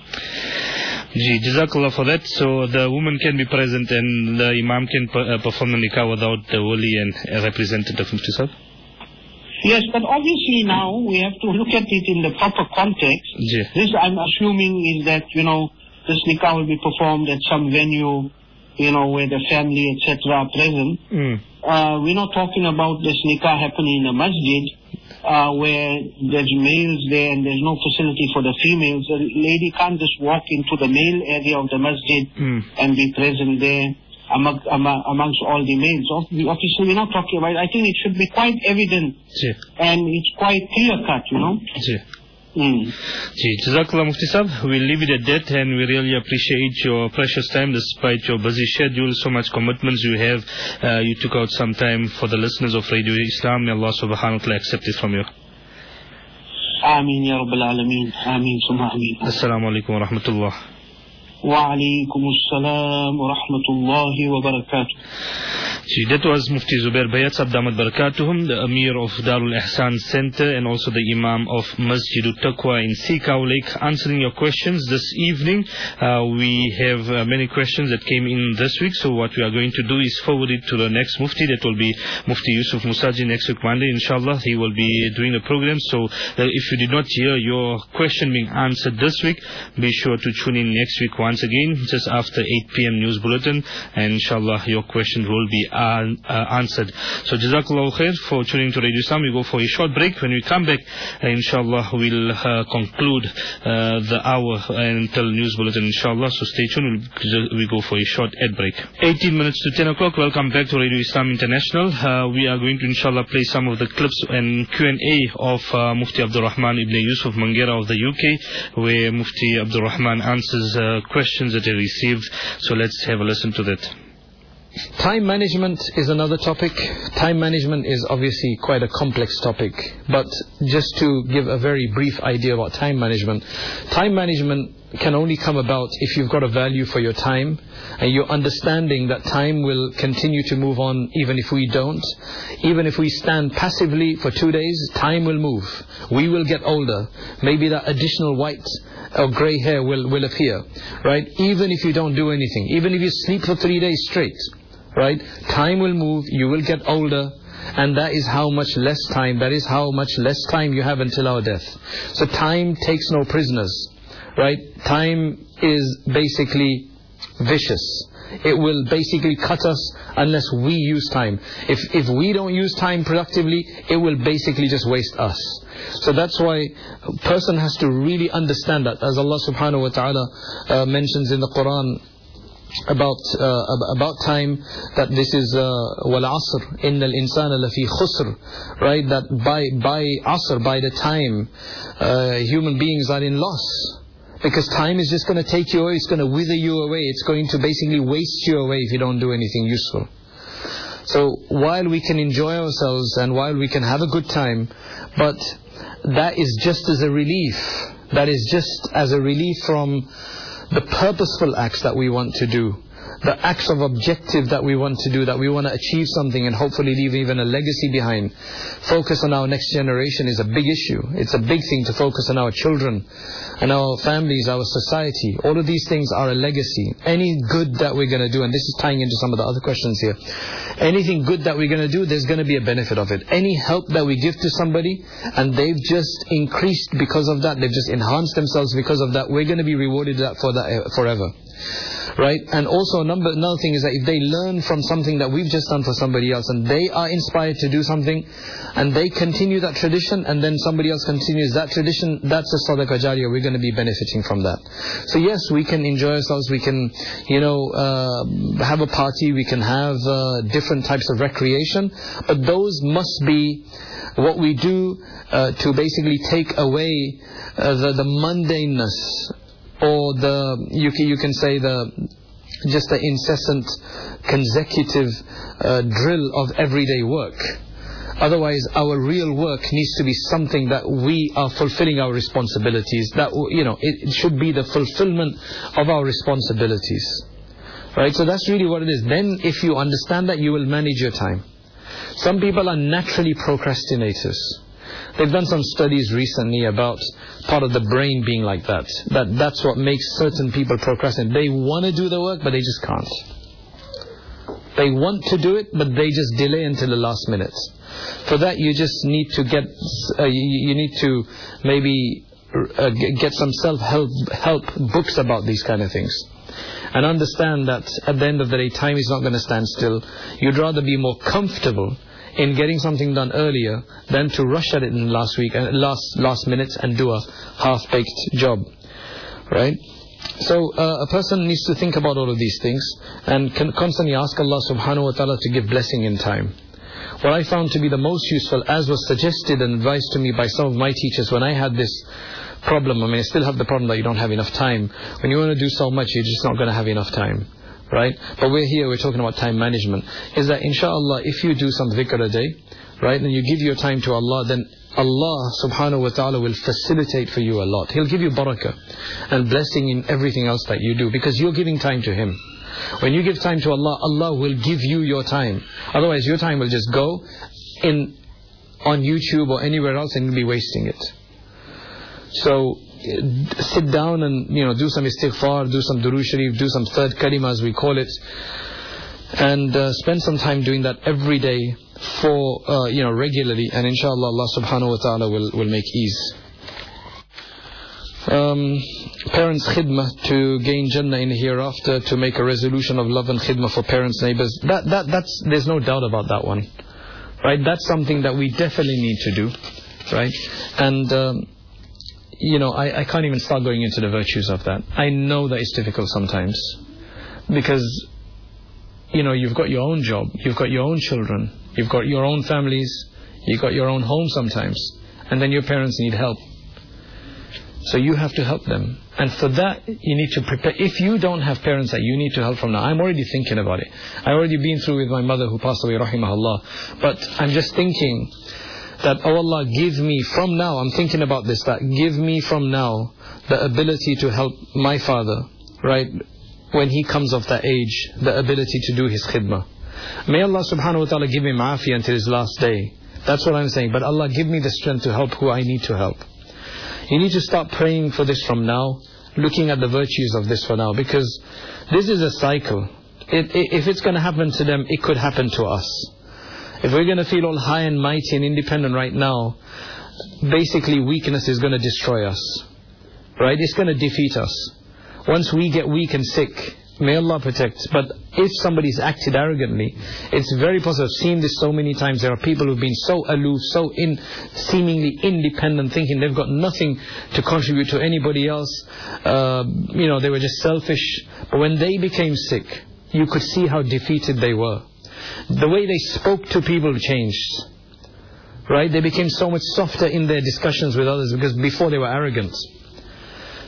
Ji, Jazakallah for that. So the woman can be present and the Imam can per, uh, perform the nikah without the wali and a representative, Mufti Sahib? Yes, but obviously now we have to look at it in the proper context. Ji. This, I'm assuming, is that, you know, this nikah will be performed at some venue, you know, where the family, et cetera are present. Mm. Uh, we're not talking about this nikah happening in a masjid, uh, where there's males there and there's no facility for the females. The lady can't just walk into the male area of the masjid mm. and be present there among, among, amongst all the males. Obviously, we're not talking about it. I think it should be quite evident. Ji. And it's quite clear-cut, you know. Ji. Mm. Ji, Jazakallah Mufti Sahib. We'll leave it at that, and we really appreciate your precious time despite your busy schedule, so much commitments you have. Uh, you took out some time for the listeners of Radio Islam. May Allah subhanahu wa ta'ala accept it from you. Ameen ya Rabbil Alameen. Ameen summa ameen. Assalamu alaikum wa rahmatullah. Wa alaikum assalam wa rahmatullahi wa barakatuh. See, that was Mufti Zubair Bayat Sahib Damat Barakatuhum, the Amir of Darul Ihsan Center and also the Imam of Masjidut Taqwa in Sikau Lake, answering your questions this evening. Uh, we have uh, many questions that came in this week, so what we are going to do is forward it to the next Mufti. That will be Mufti Yusuf Musaji next week Monday, inshallah. He will be doing the program, so uh, if you did not hear your question being answered this week, be sure to tune in next week once again, just after eight p.m. news bulletin, and inshallah your question will be uh, uh, answered. So Jazakallahu khair for tuning to Radio Islam. We go for a short break. When we come back, uh, inshallah we'll uh, conclude uh, the hour until news bulletin, inshallah. So stay tuned. We'll, we go for a short ad break. eighteen minutes to ten o'clock. Welcome back to Radio Islam International. Uh, we are going to inshallah play some of the clips and Q and A of uh, Mufti Abdul Rahman Ibn Yusuf Mangera of the U K, where Mufti Abdul Rahman answers uh, questions that he received. So let's have a listen to that. Time management is another topic. Time management is obviously quite a complex topic, but just to give a very brief idea about time management, time management can only come about if you've got a value for your time and you're understanding that time will continue to move on even if we don't. Even if we stand passively for two days, time will move. We will get older. Maybe that additional white or grey hair will, will appear, right? Even if you don't do anything, even if you sleep for three days straight, right? Time will move, you will get older, and that is how much less time, that is how much less time you have until our death. So time takes no prisoners, right? Time is basically vicious. It will basically cut us unless we use time. If if we don't use time productively, it will basically just waste us. So that's why a person has to really understand that, as Allah subhanahu wa ta'ala uh, mentions in the Quran about uh, about time, that this is wal asr innal insana lafi khusr, right? That by by asr, by the time, uh, human beings are in loss. Because time is just going to take you away, it's going to wither you away, it's going to basically waste you away if you don't do anything useful. So while we can enjoy ourselves and while we can have a good time, but that is just as a relief, that is just as a relief from the purposeful acts that we want to do, the acts of objective that we want to do, that we want to achieve something and hopefully leave even a legacy behind. Focus on our next generation is a big issue. It's a big thing to focus on our children and our families, our society. All of these things are a legacy. Any good that we're going to do, and this is tying into some of the other questions here, anything good that we're going to do, there's going to be a benefit of it. Any help that we give to somebody and they've just increased because of that, they've just enhanced themselves because of that, we're going to be rewarded that for that forever. Right? And also number, another thing is that if they learn from something that we've just done for somebody else and they are inspired to do something and they continue that tradition and then somebody else continues that tradition, that's a sadaqah jariyah. We're going to be benefiting from that. So yes, we can enjoy ourselves, we can, you know, uh, have a party, we can have uh, different types of recreation, but those must be what we do uh, to basically take away uh, the, the mundaneness, or the, you can, you can say the, just the incessant, consecutive uh, drill of everyday work. Otherwise, our real work needs to be something that we are fulfilling our responsibilities. That, you know, it, it should be the fulfillment of our responsibilities. Right? So that's really what it is. Then, if you understand that, you will manage your time. Some people are naturally procrastinators. They've done some studies recently about part of the brain being like that. That that's what makes certain people procrastinate. They want to do the work, but they just can't. They want to do it, but they just delay until the last minute. For that, you just need to get, uh, you, you need to maybe uh, get some self-help help books about these kind of things. And understand that at the end of the day, time is not going to stand still. You'd rather be more comfortable in getting something done earlier than to rush at it in the last week and last last minutes and do a half-baked job, right? So uh, a person needs to think about all of these things and can constantly ask Allah subhanahu wa ta'ala to give blessing in time. What I found to be the most useful, as was suggested and advised to me by some of my teachers when I had this problem, I mean I still have the problem that you don't have enough time. When you want to do so much, you're just not going to have enough time. Right? But we're here, we're talking about time management. Is that inshallah, if you do some dhikr a day, right, and you give your time to Allah, then Allah subhanahu wa ta'ala will facilitate for you a lot. He'll give you barakah and blessing in everything else that you do, because you're giving time to Him. When you give time to Allah, Allah will give you your time. Otherwise your time will just go in on YouTube or anywhere else and you'll be wasting it. So sit down and, you know, do some istighfar, do some durood sharif, do some third kalima as we call it, and uh, spend some time doing that every day for, uh, you know, regularly, and inshallah Allah subhanahu wa ta'ala will, will make ease. Um, parents' khidmah to gain Jannah in the hereafter, to make a resolution of love and khidmah for parents, neighbors. That, that, that's, there's no doubt about that one. Right? That's something that we definitely need to do. Right? And, um, you know, I, I can't even start going into the virtues of that. I know that it's difficult sometimes. Because, you know, you've got your own job, you've got your own children, you've got your own families, you've got your own home sometimes. And then your parents need help. So you have to help them. And for that, you need to prepare. If you don't have parents that you need to help from now, I'm already thinking about it. I've already been through with my mother who passed away, rahimahullah. But I'm just thinking that, oh Allah, give me from now, I'm thinking about this, that give me from now the ability to help my father, right, when he comes of that age, the ability to do his khidmah. May Allah subhanahu wa ta'ala give him afiyah until his last day. That's what I'm saying. But Allah, give me the strength to help who I need to help. You need to start praying for this from now, looking at the virtues of this for now, because this is a cycle. It, it, if it's going to happen to them, it could happen to us. If we're going to feel all high and mighty and independent right now, basically weakness is going to destroy us. Right? It's going to defeat us. Once we get weak and sick, may Allah protect. But if somebody's acted arrogantly, it's very possible. I've seen this so many times. There are people who've been so aloof, so in, seemingly independent, thinking they've got nothing to contribute to anybody else. Uh, you know, they were just selfish. But when they became sick, you could see how defeated they were. The way they spoke to people changed. Right? They became so much softer in their discussions with others, because before they were arrogant.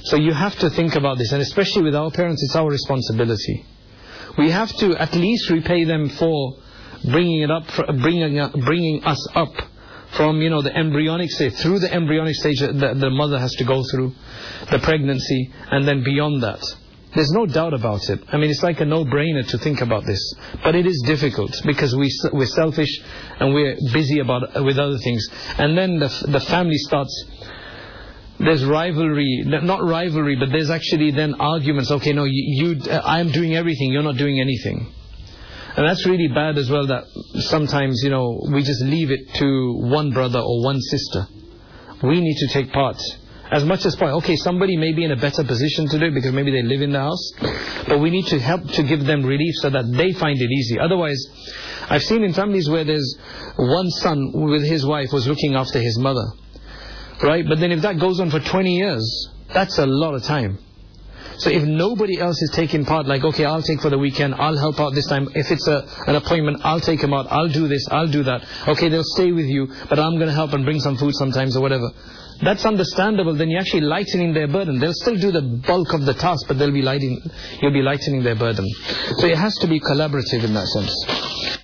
So you have to think about this, and especially with our parents, it's our responsibility. We have to at least repay them for bringing it up, for bringing bringing us up from, you know, the embryonic stage, through the embryonic stage that the mother has to go through, the pregnancy, and then beyond that. There's no doubt about it. I mean, it's like a no-brainer to think about this. But it is difficult because we, we're selfish and we're busy about with other things. And then the, the family starts, there's rivalry, not rivalry, but there's actually then arguments. Okay, no, you, you I'm doing everything, you're not doing anything. And that's really bad as well, that sometimes, you know, we just leave it to one brother or one sister. We need to take part. As much as possible. Okay, somebody may be in a better position to do it because maybe they live in the house, but we need to help to give them relief so that they find it easy. Otherwise, I've seen in families where there's one son with his wife who's looking after his mother, right? But then if that goes on for twenty years, that's a lot of time. So if nobody else is taking part, like, okay, I'll take for the weekend, I'll help out this time. If it's a, an appointment, I'll take them out, I'll do this, I'll do that. Okay, they'll stay with you, but I'm going to help and bring some food sometimes or whatever. That's understandable. Then you're actually lightening their burden. They'll still do the bulk of the task, but they'll be lightening, you'll be lightening their burden. So it has to be collaborative in that sense.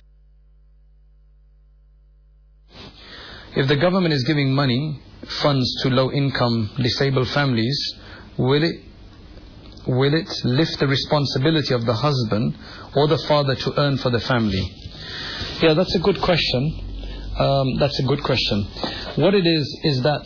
If the government is giving money, funds to low-income, disabled families, will it Will it lift the responsibility of the husband or the father to earn for the family? Yeah, that's a good question. Um, that's a good question. What it is, is that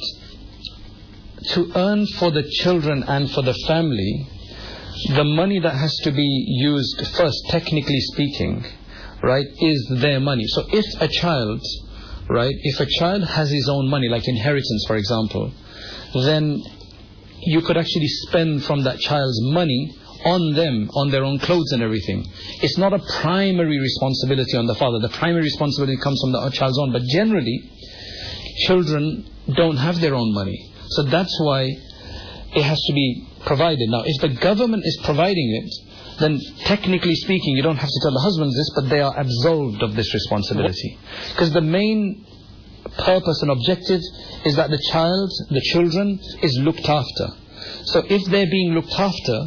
to earn for the children and for the family, the money that has to be used first, technically speaking, right, is their money. So if a child, right, if a child has his own money, like inheritance, for example, then you could actually spend from that child's money on them, on their own clothes and everything. It's not a primary responsibility on the father. The primary responsibility comes from the child's own. But generally, children don't have their own money. So that's why it has to be provided. Now, if the government is providing it, then technically speaking, you don't have to tell the husbands this, but they are absolved of this responsibility. Because the main purpose and objective is that the child, the children, is looked after. So if they're being looked after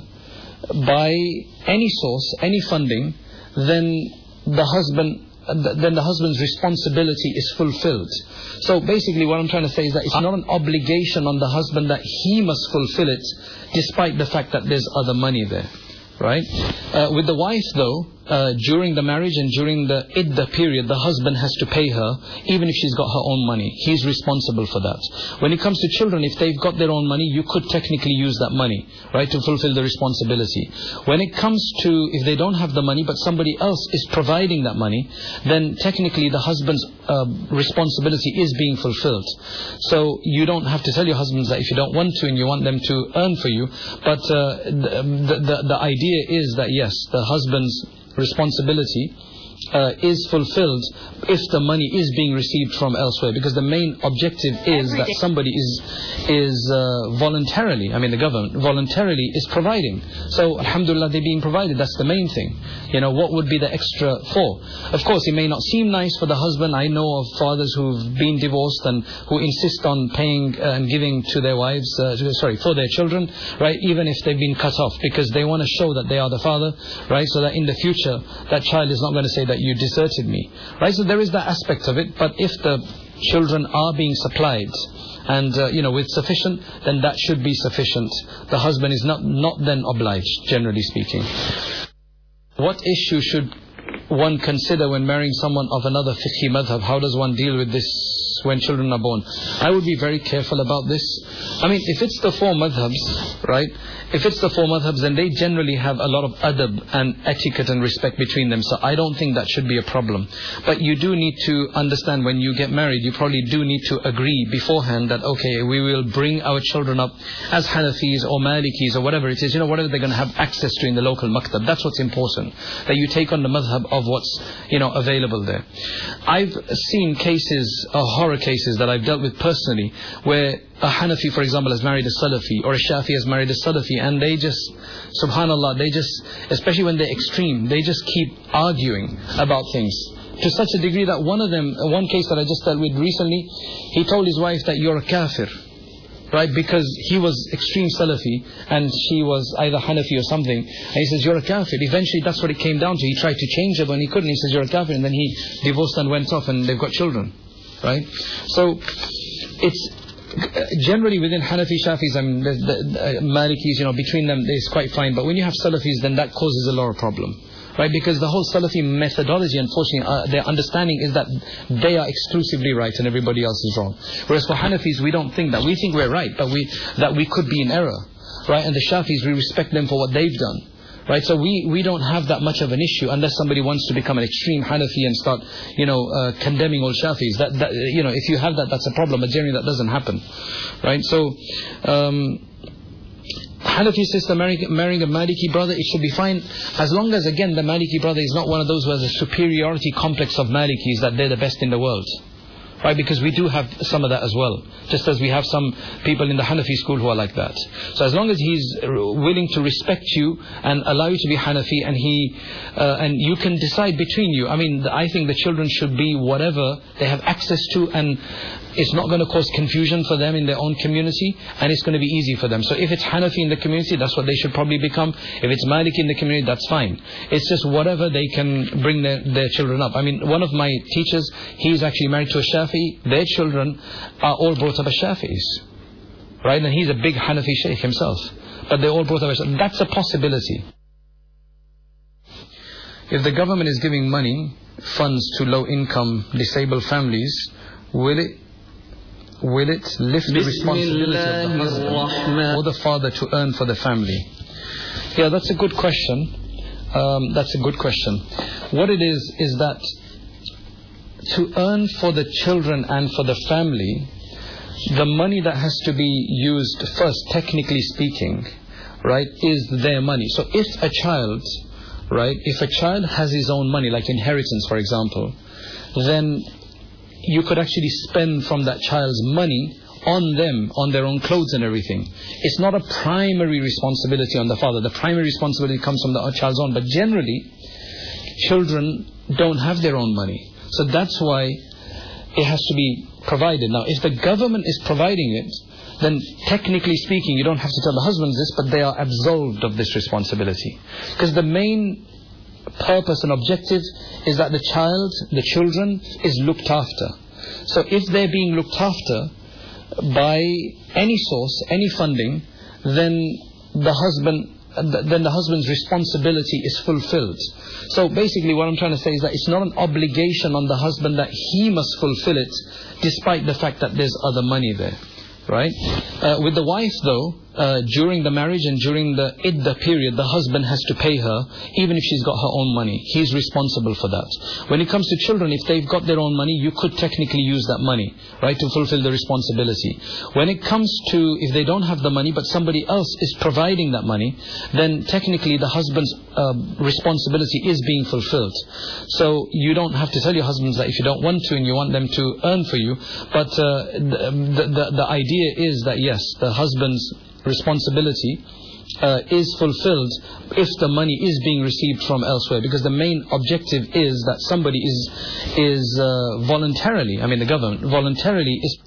by any source, any funding, then the husband, then the husband's responsibility is fulfilled. So basically what I'm trying to say is that it's not an obligation on the husband that he must fulfill it, despite the fact that there's other money there. Right? Uh, with the wife though, uh, during the marriage and during the iddah period, the husband has to pay her, even if she's got her own money. He's responsible for that. When it comes to children, if they've got their own money, you could technically use that money, right, to fulfill the responsibility. When it comes to, if they don't have the money, but somebody else is providing that money, then technically the husband's uh, responsibility is being fulfilled. So you don't have to tell your husbands that if you don't want to and you want them to earn for you, but uh, the, the, the idea is that yes, the husband's responsibility uh, is fulfilled if the money is being received from elsewhere, because the main objective is that somebody is is uh, voluntarily, I mean the government voluntarily is providing. So alhamdulillah, they're being provided. That's the main thing. You know, what would be the extra for? Of course, it may not seem nice for the husband. I know of fathers who've been divorced and who insist on paying uh, and giving to their wives, uh, sorry, for their children, right, even if they've been cut off, because they want to show that they are the father, right, so that in the future that child is not going to say that you deserted me, right? So there is that aspect of it. But if the children are being supplied and uh, you know, with sufficient, then that should be sufficient. The husband is not not then obliged, generally speaking. What issue should one consider when marrying someone of another fiqhi madhab? How does one deal with this when children are born? I would be very careful about this. I mean, if it's the four madhabs, right? If it's the four madhabs, then they generally have a lot of adab and etiquette and respect between them. So I don't think that should be a problem. But you do need to understand, when you get married, you probably do need to agree beforehand that, okay, we will bring our children up as Hanafis or Malikis or whatever it is, you know, whatever they're going to have access to in the local maktab. That's what's important. That you take on the madhab of what's, you know, available there. I've seen cases, uh, horror cases that I've dealt with personally, where a Hanafi, for example, has married a Salafi, or a Shafi has married a Salafi, and they just, subhanallah, they just, especially when they're extreme, they just keep arguing about things to such a degree that one of them, one case that I just dealt with recently, he told his wife that you're a kafir. right? Because he was extreme Salafi and she was either Hanafi or something. And he says, you're a kafir. Eventually that's what it came down to. He tried to change her, but he couldn't. He says, you're a kafir. And then he divorced and went off, and they've got children, right? So it's generally within Hanafi, Shafis, I mean, the, the, uh, Malikis, you know, between them it's quite fine. But when you have Salafis, then that causes a lot of problem. Right, because the whole Salafi methodology, unfortunately, uh, their understanding is that they are exclusively right and everybody else is wrong. Whereas for Hanafis, we don't think that. We think we're right, but we that we could be in error. Right, and the Shafis, we respect them for what they've done. Right, so we, we don't have that much of an issue unless somebody wants to become an extreme Hanafi and start, you know, uh, condemning all Shafis. That, that, you know, if you have that, that's a problem. But generally, that doesn't happen. Right, so. Um, Hanafi sister marrying, marrying a Maliki brother, it should be fine as long as, again, the Maliki brother is not one of those who has a superiority complex of Malikis, that they're the best in the world. Right, because we do have some of that as well. Just as we have some people in the Hanafi school who are like that. So as long as he's willing to respect you and allow you to be Hanafi, and he uh, and you can decide between you. I mean, I think the children should be whatever they have access to, and it's not going to cause confusion for them in their own community, and it's going to be easy for them. So if it's Hanafi in the community, that's what they should probably become. If it's Maliki in the community, that's fine. It's just whatever they can bring their, their children up. I mean, one of my teachers, he's actually married to a Shafi. Their children are all brought up as Shafis. Right? And he's a big Hanafi Shaykh himself. But they're all brought up as Shafis. That's a possibility. If the government is giving money, funds to low-income, disabled families, will it Will it lift the responsibility of the husband or the father to earn for the family? Yeah, that's a good question. Um, that's a good question. What it is, is that to earn for the children and for the family, the money that has to be used first, technically speaking, right, is their money. So if a child, right, if a child has his own money, like inheritance, for example, then you could actually spend from that child's money on them, on their own clothes and everything. It's not a primary responsibility on the father. The primary responsibility comes from the child's own. But generally, children don't have their own money. So that's why it has to be provided. Now, if the government is providing it, then technically speaking, you don't have to tell the husbands this, but they are absolved of this responsibility. Because the main purpose and objective is that the child, the children, is looked after. So if they're being looked after by any source, any funding, then the husband, then the husband's responsibility is fulfilled. So basically what I'm trying to say is that it's not an obligation on the husband that he must fulfill it, despite the fact that there's other money there. Right? Uh, with the wife though, uh, during the marriage and during the iddah period, the husband has to pay her, even if she's got her own money. He's responsible for that. When it comes to children, if they've got their own money, you could technically use that money, right, to fulfill the responsibility. When it comes to, if they don't have the money, but somebody else is providing that money, then technically the husband's uh, responsibility is being fulfilled. So you don't have to tell your husbands that if you don't want to and you want them to earn for you, but uh, the, the, the idea is that yes, the husband's responsibility uh, is fulfilled if the money is being received from elsewhere, because the main objective is that somebody is is uh, voluntarily, I mean the government voluntarily is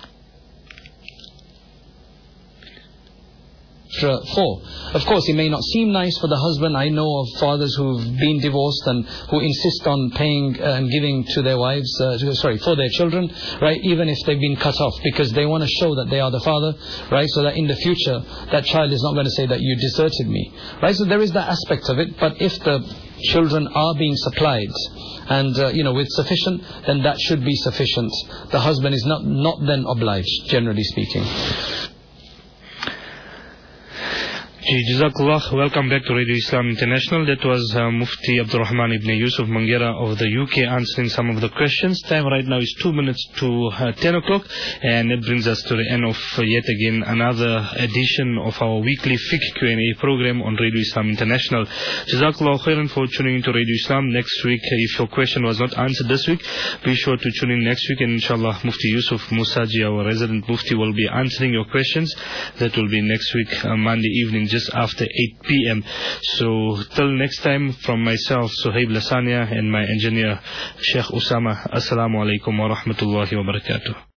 for. Of course, it may not seem nice for the husband. I know of fathers who've been divorced and who insist on paying uh, and giving to their wives, uh, to, sorry, for their children, right, even if they've been cut off, because they want to show that they are the father, right, so that in the future that child is not going to say that you deserted me, right. So there is that aspect of it. But if the children are being supplied and uh, you know, with sufficient, then that should be sufficient. The husband is not not then obliged, generally speaking. Jazakallah. Welcome back to Radio Islam International. That was uh, Mufti Abdul Rahman Ibn Yusuf Manghera of the U K answering some of the questions. Time right now is two minutes to uh, ten o'clock, and it brings us to the end of uh, yet again another edition of our weekly Fiqh Q and A program on Radio Islam International. Jazakallah khairan for tuning into Radio Islam. Next week, if your question was not answered this week, be sure to tune in next week, and inshallah Mufti Yusuf Musaji, our resident Mufti, will be answering your questions. That will be next week, uh, Monday evening, just after eight p.m. So till next time, from myself, Suhaib Lasania, and my engineer Sheikh Usama, Assalamu alaikum wa rahmatullahi wa barakatuh.